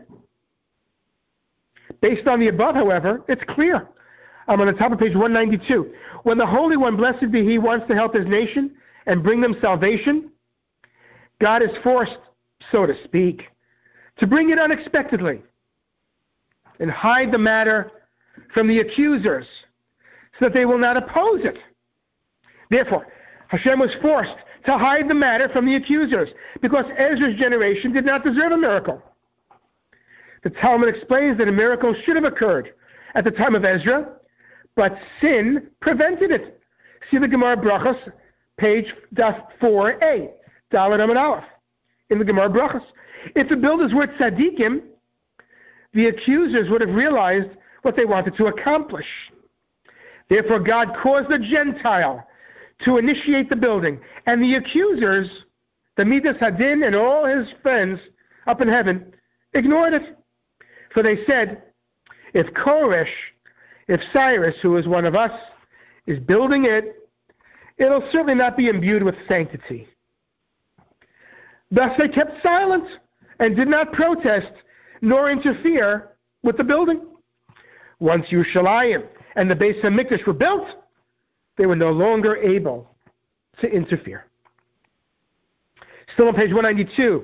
Based on the above, however, it's clear. I'm on the top of page 192. When the Holy One, blessed be He, wants to help His nation and bring them salvation, God is forced, so to speak, to bring it unexpectedly and hide the matter from the accusers so that they will not oppose it. Therefore, Hashem was forced to hide the matter from the accusers because Ezra's generation did not deserve a miracle. The Talmud explains that a miracle should have occurred at the time of Ezra, but sin prevented it. See the Gemara Brachos, page 4a, Dalet Amud Aleph, in the Gemara Brachos. If the builders were tzaddikim, the accusers would have realized what they wanted to accomplish. Therefore, God caused the Gentile to initiate the building, and the accusers, the Midas Hadin and all his friends up in heaven, ignored it. For they said, if Koresh, if Cyrus, who is one of us, is building it, it'll certainly not be imbued with sanctity. Thus they kept silent and did not protest nor interfere with the building. Once Yerushalayim and the Beis HaMikdash were built, they were no longer able to interfere. Still on page 192,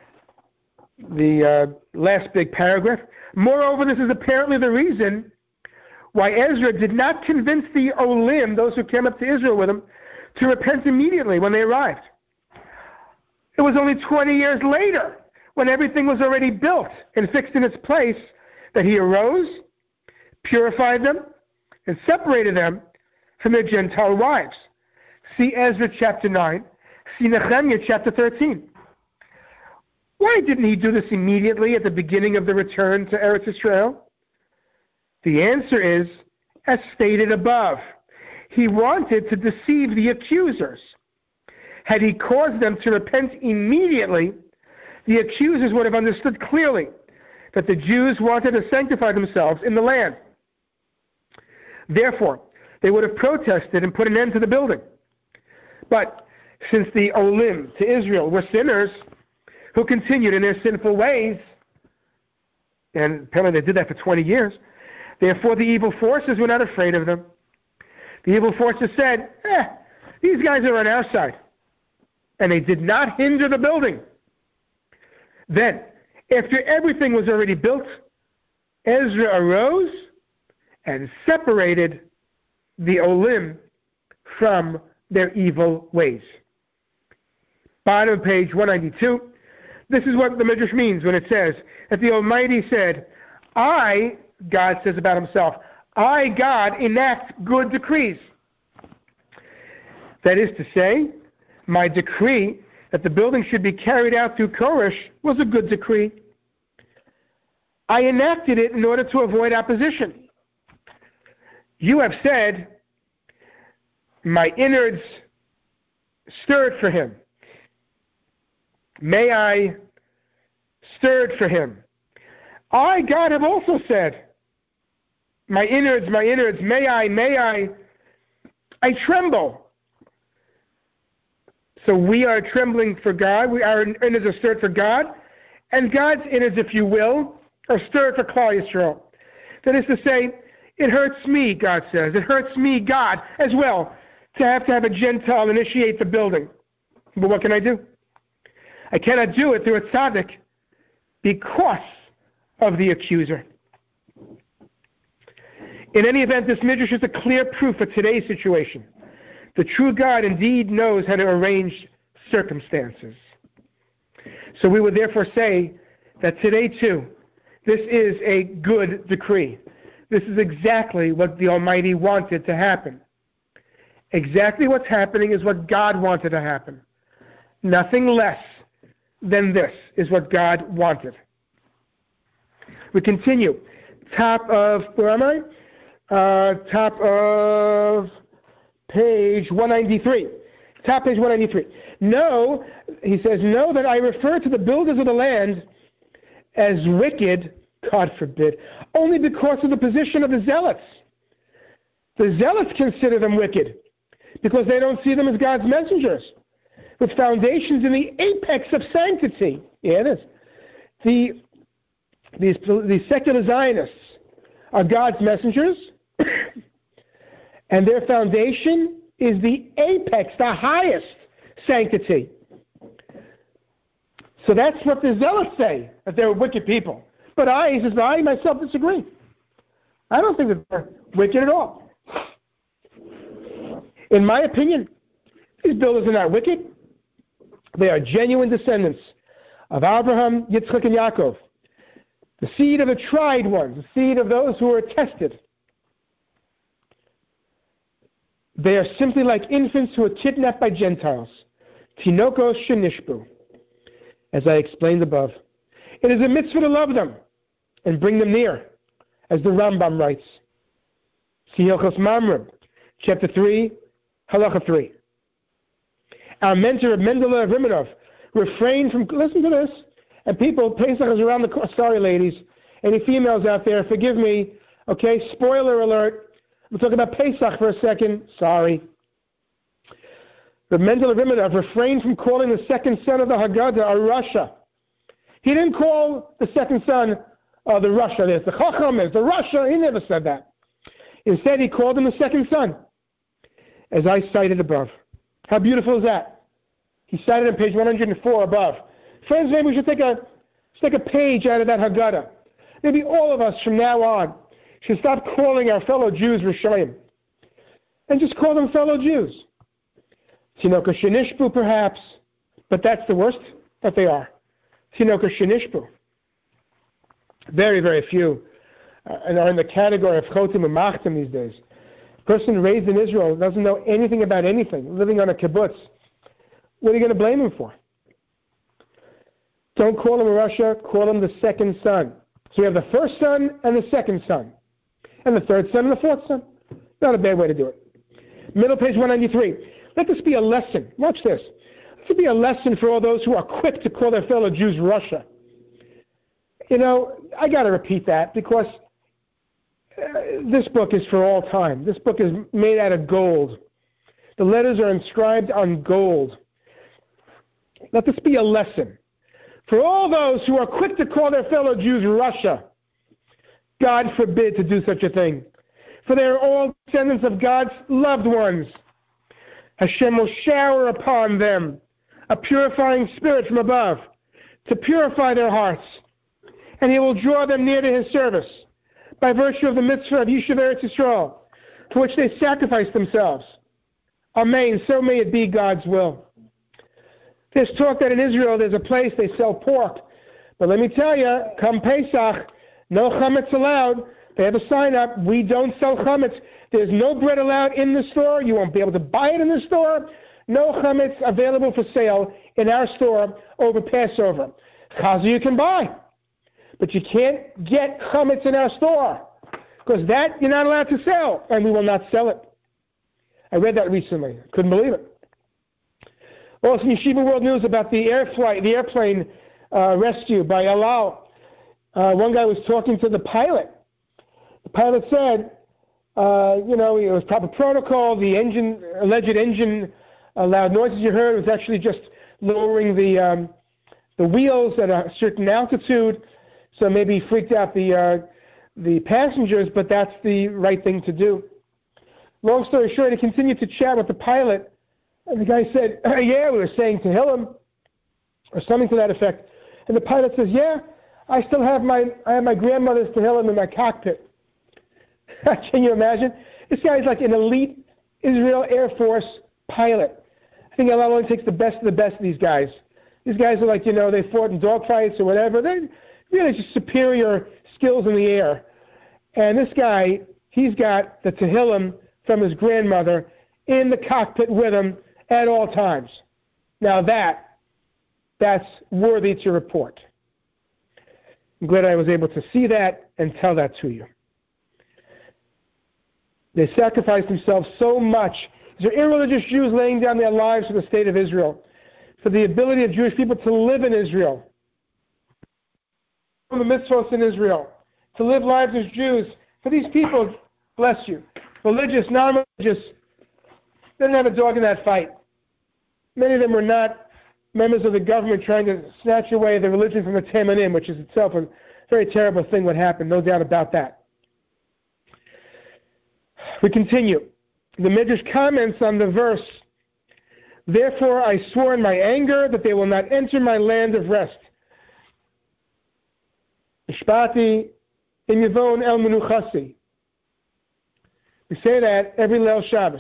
the last big paragraph. Moreover, this is apparently the reason why Ezra did not convince the Olim, those who came up to Israel with him, to repent immediately when they arrived. It was only 20 years later, when everything was already built and fixed in its place, that he arose, purified them, and separated them from their Gentile wives. See Ezra chapter 9. See Nehemiah chapter 13. Why didn't he do this immediately at the beginning of the return to Eretz Israel? The answer is, as stated above, he wanted to deceive the accusers. Had he caused them to repent immediately, the accusers would have understood clearly that the Jews wanted to sanctify themselves in the land. Therefore, they would have protested and put an end to the building. But since the Olim to Israel were sinners who continued in their sinful ways, and apparently they did that for 20 years, therefore the evil forces were not afraid of them. The evil forces said, these guys are on our side. And they did not hinder the building. Then, after everything was already built, Ezra arose and separated the Olim from their evil ways. Bottom of page 192. This is what the Midrash means when it says that the Almighty said, I, God says about himself, I, God, enact good decrees. That is to say, my decree that the building should be carried out through Koresh was a good decree. I enacted it in order to avoid opposition. You have said, my innards stirred for him. May I stirred for him. I, God, have also said, my innards, may I tremble. So we are trembling for God. Our innards are stirred for God. And God's innards, if you will, are stirred for Klal Yisrael. That is to say, it hurts me, God says. It hurts me, God, as well, to have a Gentile initiate the building. But what can I do? I cannot do it through a tzaddik because of the accuser. In any event, this midrash is a clear proof of today's situation. The true God indeed knows how to arrange circumstances. So we would therefore say that today too, this is a good decree. This is exactly what the Almighty wanted to happen. Exactly what's happening is what God wanted to happen. Nothing less than this is what God wanted. We continue. Where am I? Top of page 193. Top page 193. No, he says, know that I refer to the builders of the land as wicked, God forbid, only because of the position of the zealots. The zealots consider them wicked because they don't see them as God's messengers with foundations in the apex of sanctity. Yeah, it is. These secular Zionists are God's messengers, and their foundation is the apex, the highest sanctity. So that's what the zealots say, that they're wicked people. But I myself disagree. I don't think that they're wicked at all. In my opinion, these builders are not wicked. They are genuine descendants of Abraham, Yitzchak, and Yaakov. The seed of the tried ones, the seed of those who are tested. They are simply like infants who are kidnapped by Gentiles. Tinokos shenishbu, as I explained above. It is a mitzvah to love them and bring them near, as the Rambam writes. See Hilchos Mamrim, chapter 3, halacha 3. Our mentor, Mendele of Rimanov, refrained from, listen to this, and people, Pesach is around the corner. Sorry, ladies. Any females out there, forgive me. Okay, spoiler alert. We'll talk about Pesach for a second. Sorry. But Mendele of Rimanov refrained from calling the second son of the Haggadah a Russia. He didn't call the second son the Russia. There's the Chacham, there's the Russia. He never said that. Instead, he called him the second son, as I cited above. How beautiful is that? He cited on page 104 above. Friends, maybe we should take a page out of that Haggadah. Maybe all of us from now on should stop calling our fellow Jews Rishonim and just call them fellow Jews. Tinoka Shenishbu, perhaps, but that's the worst that they are. Tinoka Shenishbu. Very, very few and are in the category of Chotim and Machtim these days. A person raised in Israel doesn't know anything about anything, living on a kibbutz. What are you going to blame him for? Don't call him a Russia, call him the second son. So we have the first son and the second son. And the third son and the fourth son. Not a bad way to do it. Middle page 193. Let this be a lesson. Watch this. Let this be a lesson for all those who are quick to call their fellow Jews Russia. You know, I got to repeat that because this book is for all time. This book is made out of gold. The letters are inscribed on gold. Let this be a lesson for all those who are quick to call their fellow Jews Russia. God forbid to do such a thing. For they are all descendants of God's loved ones. Hashem will shower upon them a purifying spirit from above to purify their hearts. And He will draw them near to His service by virtue of the mitzvah of Yishuv Eretz Yisrael, to which they sacrifice themselves. Amen. So may it be God's will. There's talk that in Israel there's a place they sell pork. But let me tell you, come Pesach, no chametz allowed. They have a sign up, we don't sell chametz. There's no bread allowed in the store. You won't be able to buy it in the store. No chametz available for sale in our store over Passover. Chazer you can buy. But you can't get chametz in our store, because that you're not allowed to sell, and we will not sell it. I read that recently. Couldn't believe it. Also in Yeshiva World News about the airplane rescue by El Al. One guy was talking to the pilot. The pilot said, it was proper protocol. The alleged engine loud noises you heard was actually just lowering the wheels at a certain altitude, so maybe freaked out the passengers, but that's the right thing to do. Long story short, he continued to chat with the pilot, and the guy said, yeah, we were saying Tehillim, or something to that effect. And the pilot says, yeah, I still have my grandmother's Tehillim in my cockpit. Can you imagine? This guy's like an elite Israel Air Force pilot. I think Allah only takes the best of these guys. These guys are like, they fought in dogfights or whatever. They're really just superior skills in the air. And this guy, he's got the Tehillim from his grandmother in the cockpit with him at all times. Now that's worthy to report. I'm glad I was able to see that and tell that to you. They sacrificed themselves so much. These are irreligious Jews laying down their lives for the state of Israel, for the ability of Jewish people to live in Israel, from the mitzvos in Israel, to live lives as Jews. For these people, bless you, religious, non-religious, they didn't have a dog in that fight. Many of them were not members of the government trying to snatch away the religion from the Temanim, which is itself a very terrible thing what happened, no doubt about that. We continue. The Midrash comments on the verse, therefore I swore in my anger that they will not enter my land of rest. Ishpati im yivon el menuchasi. We say that every Leil Shabbos.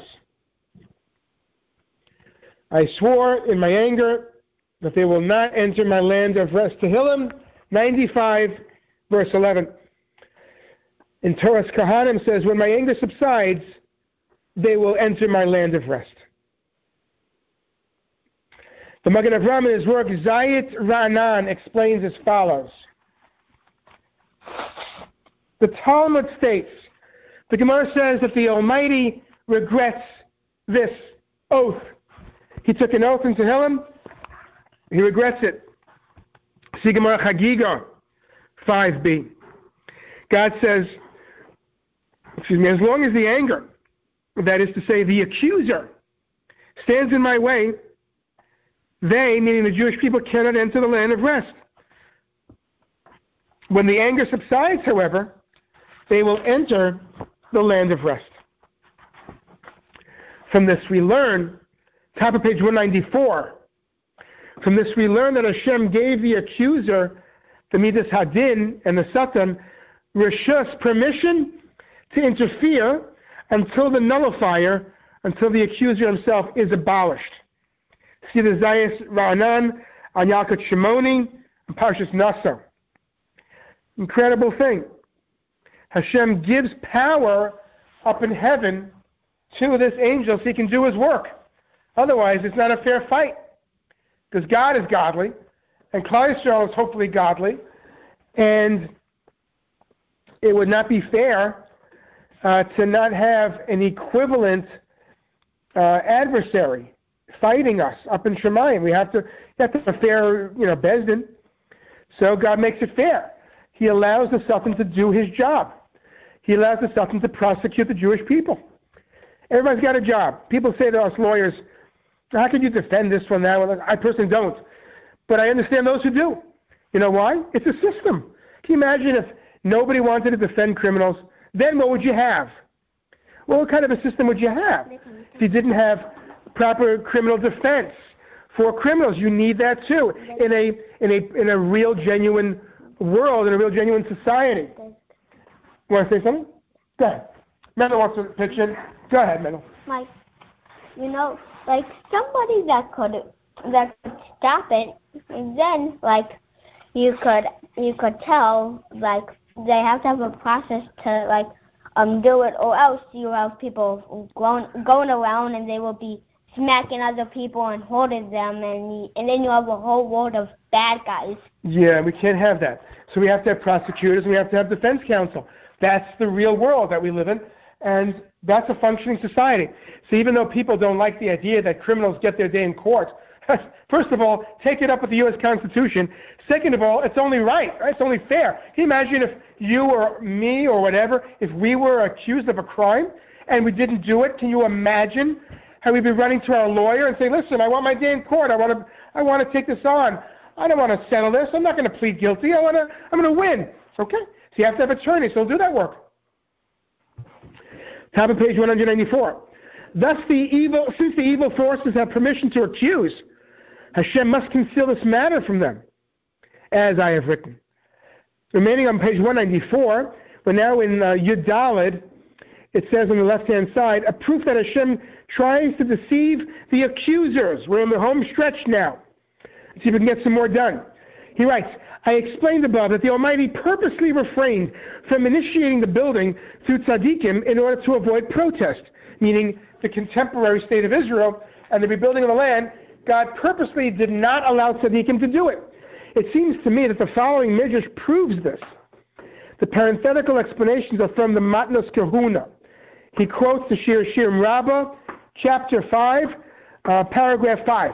I swore in my anger that they will not enter my land of rest. Tehillim 95, verse 11. In Torah's Kohanim says, when my anger subsides, they will enter my land of rest. The Magen Avraham in his work, Zayit Ra'anan, explains as follows. The Talmud states, the Gemara says that the Almighty regrets this oath. He took an oath in Tehillim, he regrets it. See Gemara Chagiga 5b. God says, as long as the anger, that is to say the accuser, stands in my way, they, meaning the Jewish people, cannot enter the land of rest. When the anger subsides, however, they will enter the land of rest. From this we learn, top of page 194, from this we learn that Hashem gave the accuser, the Midas Hadin and the Satan, Rishus, permission to interfere until the nullifier, until the accuser himself is abolished. See the Zayis Ra'anan on Yalkut Shimoni and Parshas Naso. Incredible thing. Hashem gives power up in heaven to this angel so he can do his work. Otherwise, it's not a fair fight. Because God is godly, and Klal Yisrael is hopefully godly, and it would not be fair to not have an equivalent adversary fighting us up in Shemayim. We have to have a fair, Bezdin. So God makes it fair. He allows the Satan to do his job. He allows the Satan to prosecute the Jewish people. Everybody's got a job. People say to us lawyers, how can you defend this one, that one? I personally don't. But I understand those who do. You know why? It's a system. Can you imagine if nobody wanted to defend criminals? Then what would you have? Well, what kind of a system would you have? If you didn't have proper criminal defense for criminals, you need that too in a real, genuine world, in a real, genuine society. You want to say something? Go ahead. Mendel wants to pitch in. Go ahead, Mendel. Somebody that could stop it, and then you could tell they have to have a process to do it, or else you have people going around and they will be smacking other people and holding them, and then you have a whole world of bad guys. Yeah, we can't have that. So we have to have prosecutors and we have to have defense counsel. That's the real world that we live in, and that's a functioning society. So even though people don't like the idea that criminals get their day in court, first of all, take it up with the U.S. Constitution. Second of all, it's only right? It's only fair. Can you imagine if you or me or whatever, if we were accused of a crime and we didn't do it? Can you imagine how we'd be running to our lawyer and saying, listen, I want my day in court. I want to take this on. I don't want to settle this. I'm not going to plead guilty. I'm going to win. Okay. So you have to have attorneys. So do that work. Top of page 194. Thus, since the evil forces have permission to accuse, Hashem must conceal this matter from them, as I have written. Remaining on page 194, we're now in Yud Daled. It says on the left-hand side, a proof that Hashem tries to deceive the accusers. We're in the home stretch now. Let's see if we can get some more done. He writes, I explained above that the Almighty purposely refrained from initiating the building through tzaddikim in order to avoid protest, meaning the contemporary state of Israel and the rebuilding of the land. God purposely did not allow tzaddikim to do it. It seems to me that the following midrash proves this. The parenthetical explanations are from the Matnos Kahuna. He quotes the Shir Shirim Rabbah, chapter 5, paragraph 5.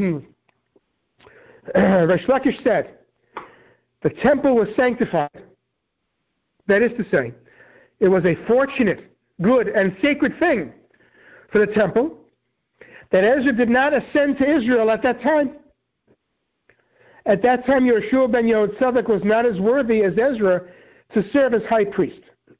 Rish Lakish said, the temple was sanctified. That is to say, it was a fortunate, good, and sacred thing for the temple that Ezra did not ascend to Israel at that time. At that time, Yehoshua ben Yotzadok was not as worthy as Ezra to serve as high priest.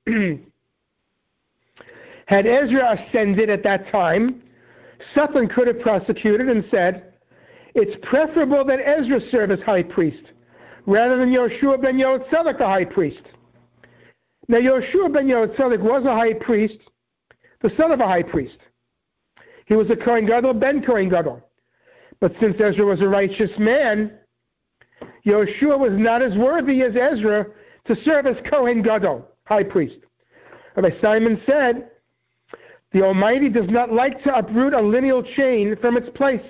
Had Ezra ascended at that time, Satan could have prosecuted and said, it's preferable that Ezra serve as high priest rather than Yehoshua ben Yotzadok, the high priest. Now, Yehoshua ben Yotzadok was a high priest, the son of a high priest. He was a Kohen Gadol, ben Kohen Gadol. But since Ezra was a righteous man, Yehoshua was not as worthy as Ezra to serve as Kohen Gadol, high priest. Rabbi Simon said, the Almighty does not like to uproot a lineal chain from its place.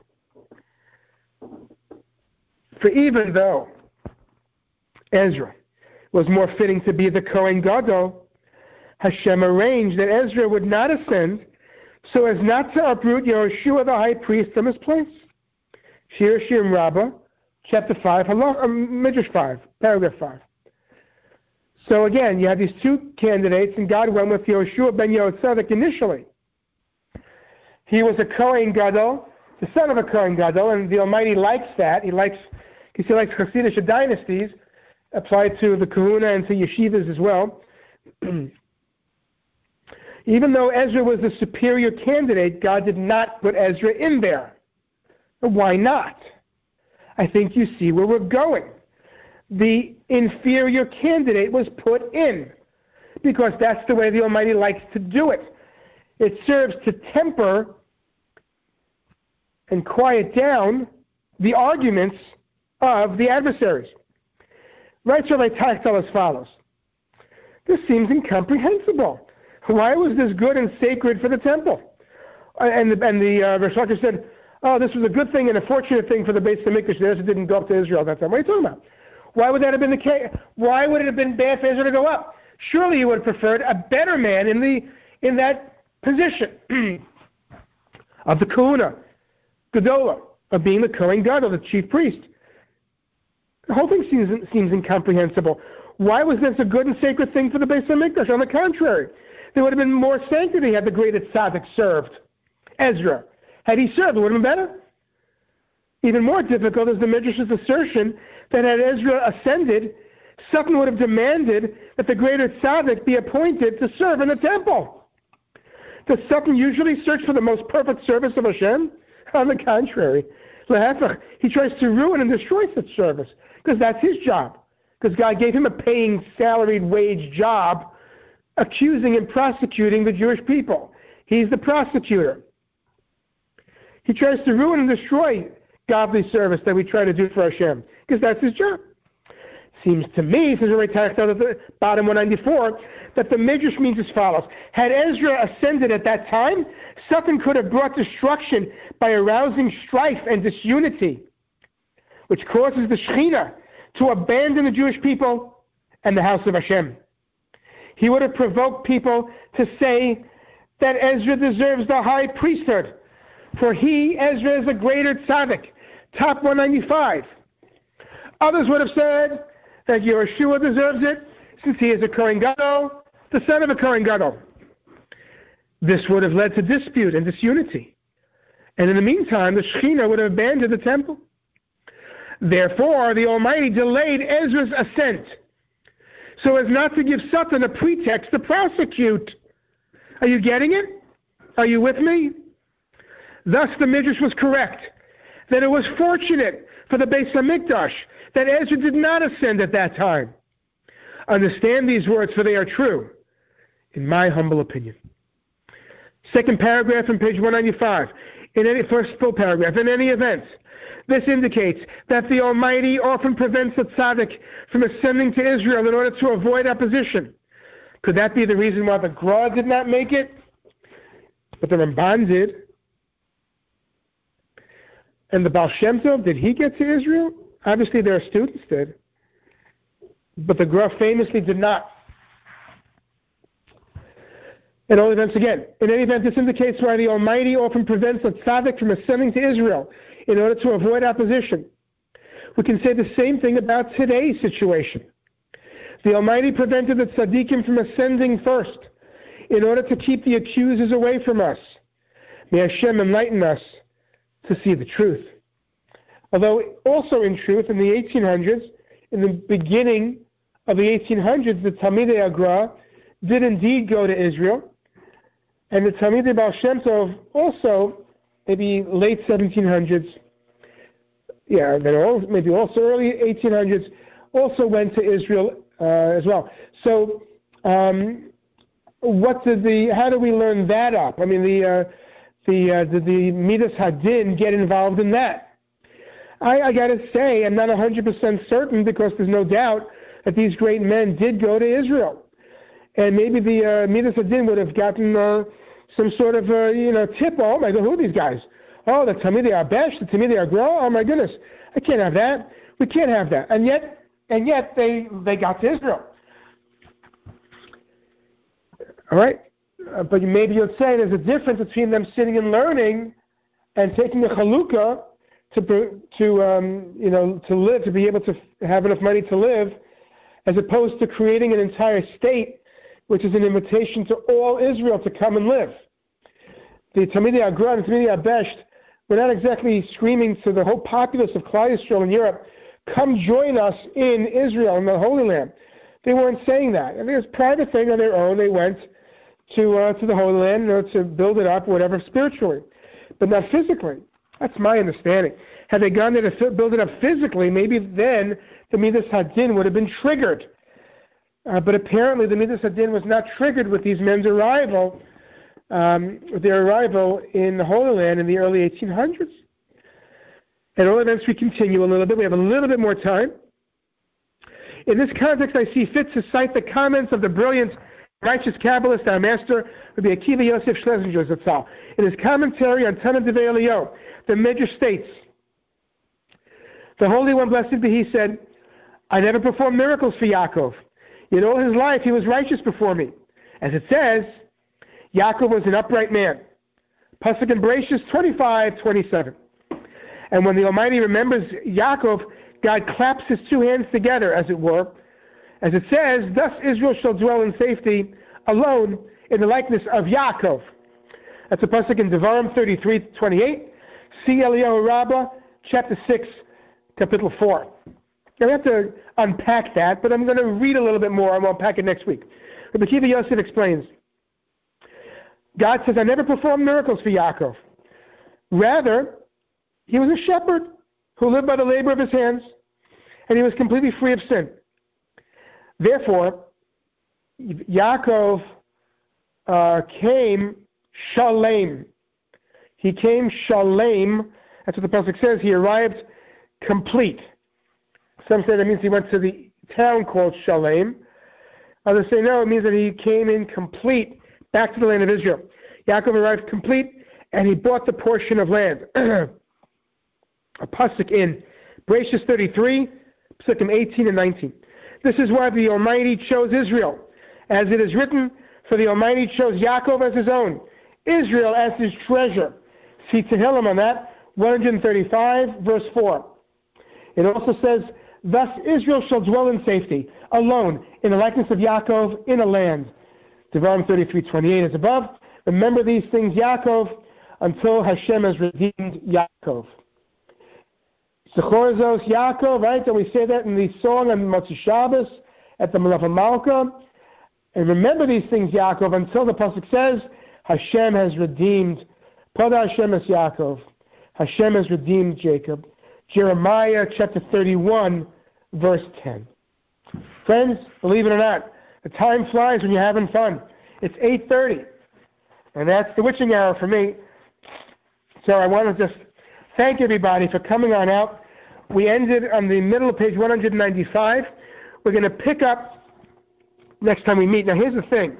For even though Ezra was more fitting to be the Kohen Gadol, Hashem arranged that Ezra would not ascend so as not to uproot Yehoshua the high priest from his place. Shir Shirim Rabbah, chapter 5, Midrash 5, paragraph 5. So again, you have these two candidates, and God went with Yehoshua ben Yotzadok initially. He was a Kohen Gadol, the son of a Kohen Gadol, and the Almighty likes that. He likes Hasidic dynasties, applied to the Kahuna and to yeshivas as well. Even though Ezra was the superior candidate, God did not put Ezra in there. Why not? I think you see where we're going. The inferior candidate was put in because that's the way the Almighty likes to do it. It serves to temper and quiet down the arguments of the adversaries. Writes Rabbi Tachtel as follows. This seems incomprehensible. Why was this good and sacred for the temple? And the Rish Lakish said, oh, this was a good thing and a fortunate thing for the Beis HaMikdash that Ezra didn't go up to Israel at that time. What are you talking about? Why would that have been the case? Why would it have been bad for Ezra to go up? Surely you would have preferred a better man in that position of the Kahuna, Gedolah, of being the Kohen Gadol, the chief priest. The whole thing seems incomprehensible. Why was this a good and sacred thing for the Beis HaMikdash? On the contrary, there would have been more sanctity had the great tzaddik served Ezra. Had he served, it would have been better. Even more difficult is the Midrash's assertion that had Ezra ascended, Satan would have demanded that the greater tzaddik be appointed to serve in the temple. Does Satan usually search for the most perfect service of Hashem? On the contrary, he tries to ruin and destroy such service because that's his job. Because God gave him a paying salaried wage job accusing and prosecuting the Jewish people. He's the prosecutor. He tries to ruin and destroy godly service that we try to do for Hashem, because that's his job. Seems to me, says Rabbi Tachtel at the bottom 194, that the Midrash means as follows. Had Ezra ascended at that time, Satan could have brought destruction by arousing strife and disunity, which causes the Shekhinah to abandon the Jewish people and the house of Hashem. He would have provoked people to say that Ezra deserves the high priesthood, for he, Ezra, is a greater tzaddik, top 195. Others would have said that Yehoshua deserves it, since he is a Kohen Gadol, the son of a Kohen Gadol. This would have led to dispute and disunity. And in the meantime, the Shekhinah would have abandoned the temple. Therefore, the Almighty delayed Ezra's ascent, so as not to give Satan a pretext to prosecute. Are you getting it? Are you with me? Thus, the Midrash was correct, that it was fortunate for the Beis HaMikdash that Ezra did not ascend at that time. Understand these words, for they are true, in my humble opinion. Second paragraph on page 195. First full paragraph. In any event, this indicates that the Almighty often prevents a tzaddik from ascending to Israel in order to avoid opposition. Could that be the reason why the Gra did not make it? But the Ramban did. And the Baal Shem Tov, did he get to Israel? Obviously their students did. But the Gra famously did not. In all events, again, in any event, this indicates why the Almighty often prevents a tzaddik from ascending to Israel in order to avoid opposition. We can say the same thing about today's situation. The Almighty prevented the tzaddikim from ascending first in order to keep the accusers away from us. May Hashem enlighten us to see the truth. Although also in truth, in the 1800s, in the beginning of the 1800s, the Talmidei Agra did indeed go to Israel. And the Talmidei Baal Shem Tov also, maybe late 1700s, maybe also early 1800s, also went to Israel as well. So, how do we learn that up? I mean, did the Midas Hadin get involved in that? I got to say, I'm not 100% certain, because there's no doubt that these great men did go to Israel. And maybe the Midas Hadin would have gotten some sort of tip. Oh my God, who are these guys? Oh, the Talmidei Abesh, the Talmidei Agra. Oh my goodness, I can't have that. We can't have that. And yet they got to Israel. All right, but maybe you'll say there's a difference between them sitting and learning and taking a chalukah to live, to be able to have enough money to live, as opposed to creating an entire state, which is an invitation to all Israel to come and live. The Talmidei Agra and the Talmidei Abesh were not exactly screaming to the whole populace of Klal Yisrael in Europe, come join us in Israel, in the Holy Land. They weren't saying that. And it was a private thing on their own. They went to the Holy Land in order to build it up, whatever, spiritually, but not physically. That's my understanding. Had they gone there to build it up physically, maybe then the Midas Hadin would have been triggered. But apparently the Midas Hadin was not triggered with these men's arrival, their arrival in the Holy Land in the early 1800s. At all events, we continue a little bit. We have a little bit more time. In this context, I see fit to cite the comments of the brilliant righteous Kabbalist, our master, Rabbi Akiva Yosef Schlesinger Zatzal. In his commentary on Tanna Devei Eliyahu, the Midrash states, the Holy One, blessed be He, said, I never performed miracles for Yaakov. Yet all his life he was righteous before me. As it says, Yaakov was an upright man. Pasuk in Bereshis 25:27. And when the Almighty remembers Yaakov, God claps his two hands together, as it were. As it says, thus Israel shall dwell in safety, alone, in the likeness of Yaakov. That's a pasuk in Devarim 33:28. See Eliyahu Rabbah, chapter 6, capital 4. Now we have to unpack that, but I'm going to read a little bit more and we'll unpack it next week. Rabbi Akiva Yosef explains, God says, I never performed miracles for Yaakov. Rather, he was a shepherd who lived by the labor of his hands, and he was completely free of sin. Therefore, Yaakov came shalem. He came shalem. That's what the pasuk says. He arrived complete. Some say that means he went to town called Shalem. Others say no, it means that he came in complete back to the land of Israel. Yaakov arrived complete, and he bought the portion of land. A pasuk in Bereshis 33, psukim 18 and 19. This is why the Almighty chose Israel. As it is written, for the Almighty chose Yaakov as his own, Israel as his treasure. See Tehillim on that, 135, verse 4. It also says, thus Israel shall dwell in safety, alone, in the likeness of Yaakov, in a land. Devarim 33:28 is above. Remember these things, Yaakov, until Hashem has redeemed Yaakov. Zechorzos Yaakov, right? And we say that in the song on Motzei Shabbos at the Melech Malka. And remember these things, Yaakov, until the pasuk says, Hashem has redeemed. Pada Hashem es Yaakov. Hashem has redeemed Jacob. Jeremiah chapter 31, verse 10. Friends, believe it or not, the time flies when you're having fun. It's 8:30, and that's the witching hour for me. So I want to just thank everybody for coming on out. We ended on the middle of page 195. We're going to pick up next time we meet. Now here's the thing.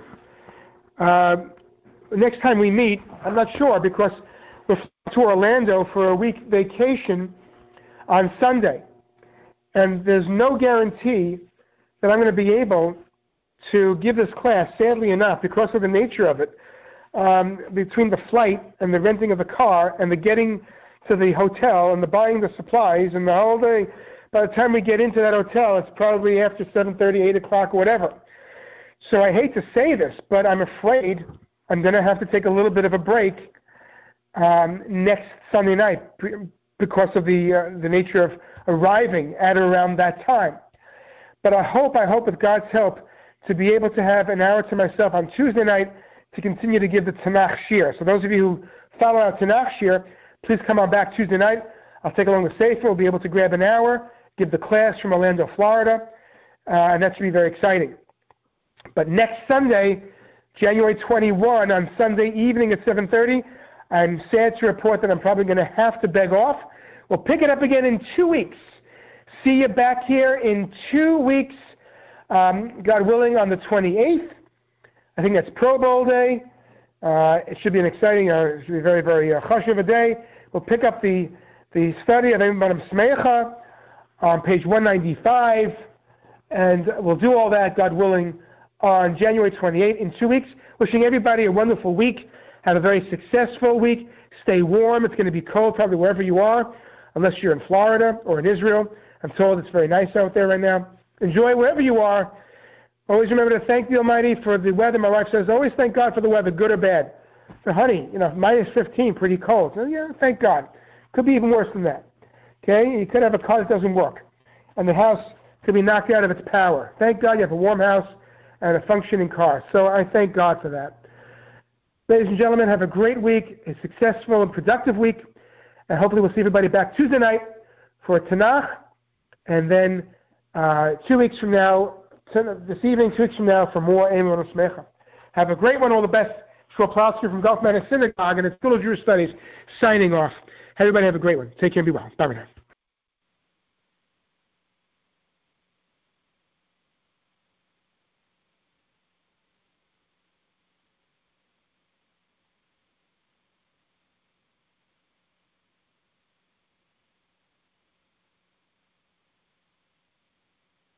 Next time we meet, I'm not sure because we're to Orlando for a week vacation on Sunday. And there's no guarantee that I'm going to be able to give this class, sadly enough, because of the nature of it, between the flight and the renting of the car and the getting to the hotel and the buying the supplies and the whole day. By the time we get into that hotel, it's probably after 7:30, 8 o'clock, or whatever. So I hate to say this, but I'm afraid I'm going to have to take a little bit of a break next Sunday night because of the nature of arriving at or around that time. But I hope with God's help to be able to have an hour to myself on Tuesday night to continue to give the Tanakh Shir. So those of you who follow our Tanakh Shir, please come on back Tuesday night. I'll take along the Sefer. We'll be able to grab an hour, give the class from Orlando, Florida, and that should be very exciting. But next Sunday, January 21, on Sunday evening at 7:30, I'm sad to report that I'm probably going to have to beg off. We'll pick it up again in 2 weeks. See you back here in 2 weeks, God willing, on the 28th. I think that's Pro Bowl day. It should be an exciting, it should be very, very chashuv a day. We'll pick up the study of Madam Smecha on page 195, and we'll do all that, God willing, on January 28th in 2 weeks. Wishing everybody a wonderful week. Have a very successful week. Stay warm. It's going to be cold probably wherever you are, unless you're in Florida or in Israel. I'm told it's very nice out there right now. Enjoy wherever you are. Always remember to thank the Almighty for the weather. My wife says, always thank God for the weather, good or bad. So, honey, minus 15, pretty cold. So, yeah, thank God. Could be even worse than that. Okay? You could have a car that doesn't work, and the house could be knocked out of its power. Thank God you have a warm house and a functioning car. So I thank God for that. Ladies and gentlemen, have a great week, a successful and productive week, and hopefully we'll see everybody back Tuesday night for Tanakh, and then 2 weeks from now, this evening, 2 weeks from now, for more Emunah Smecha. Have a great one. All the best. Shmuel Plowski from Gulf Manor Synagogue and its School of Jewish Studies signing off. Everybody have a great one. Take care and be well. Bye for now.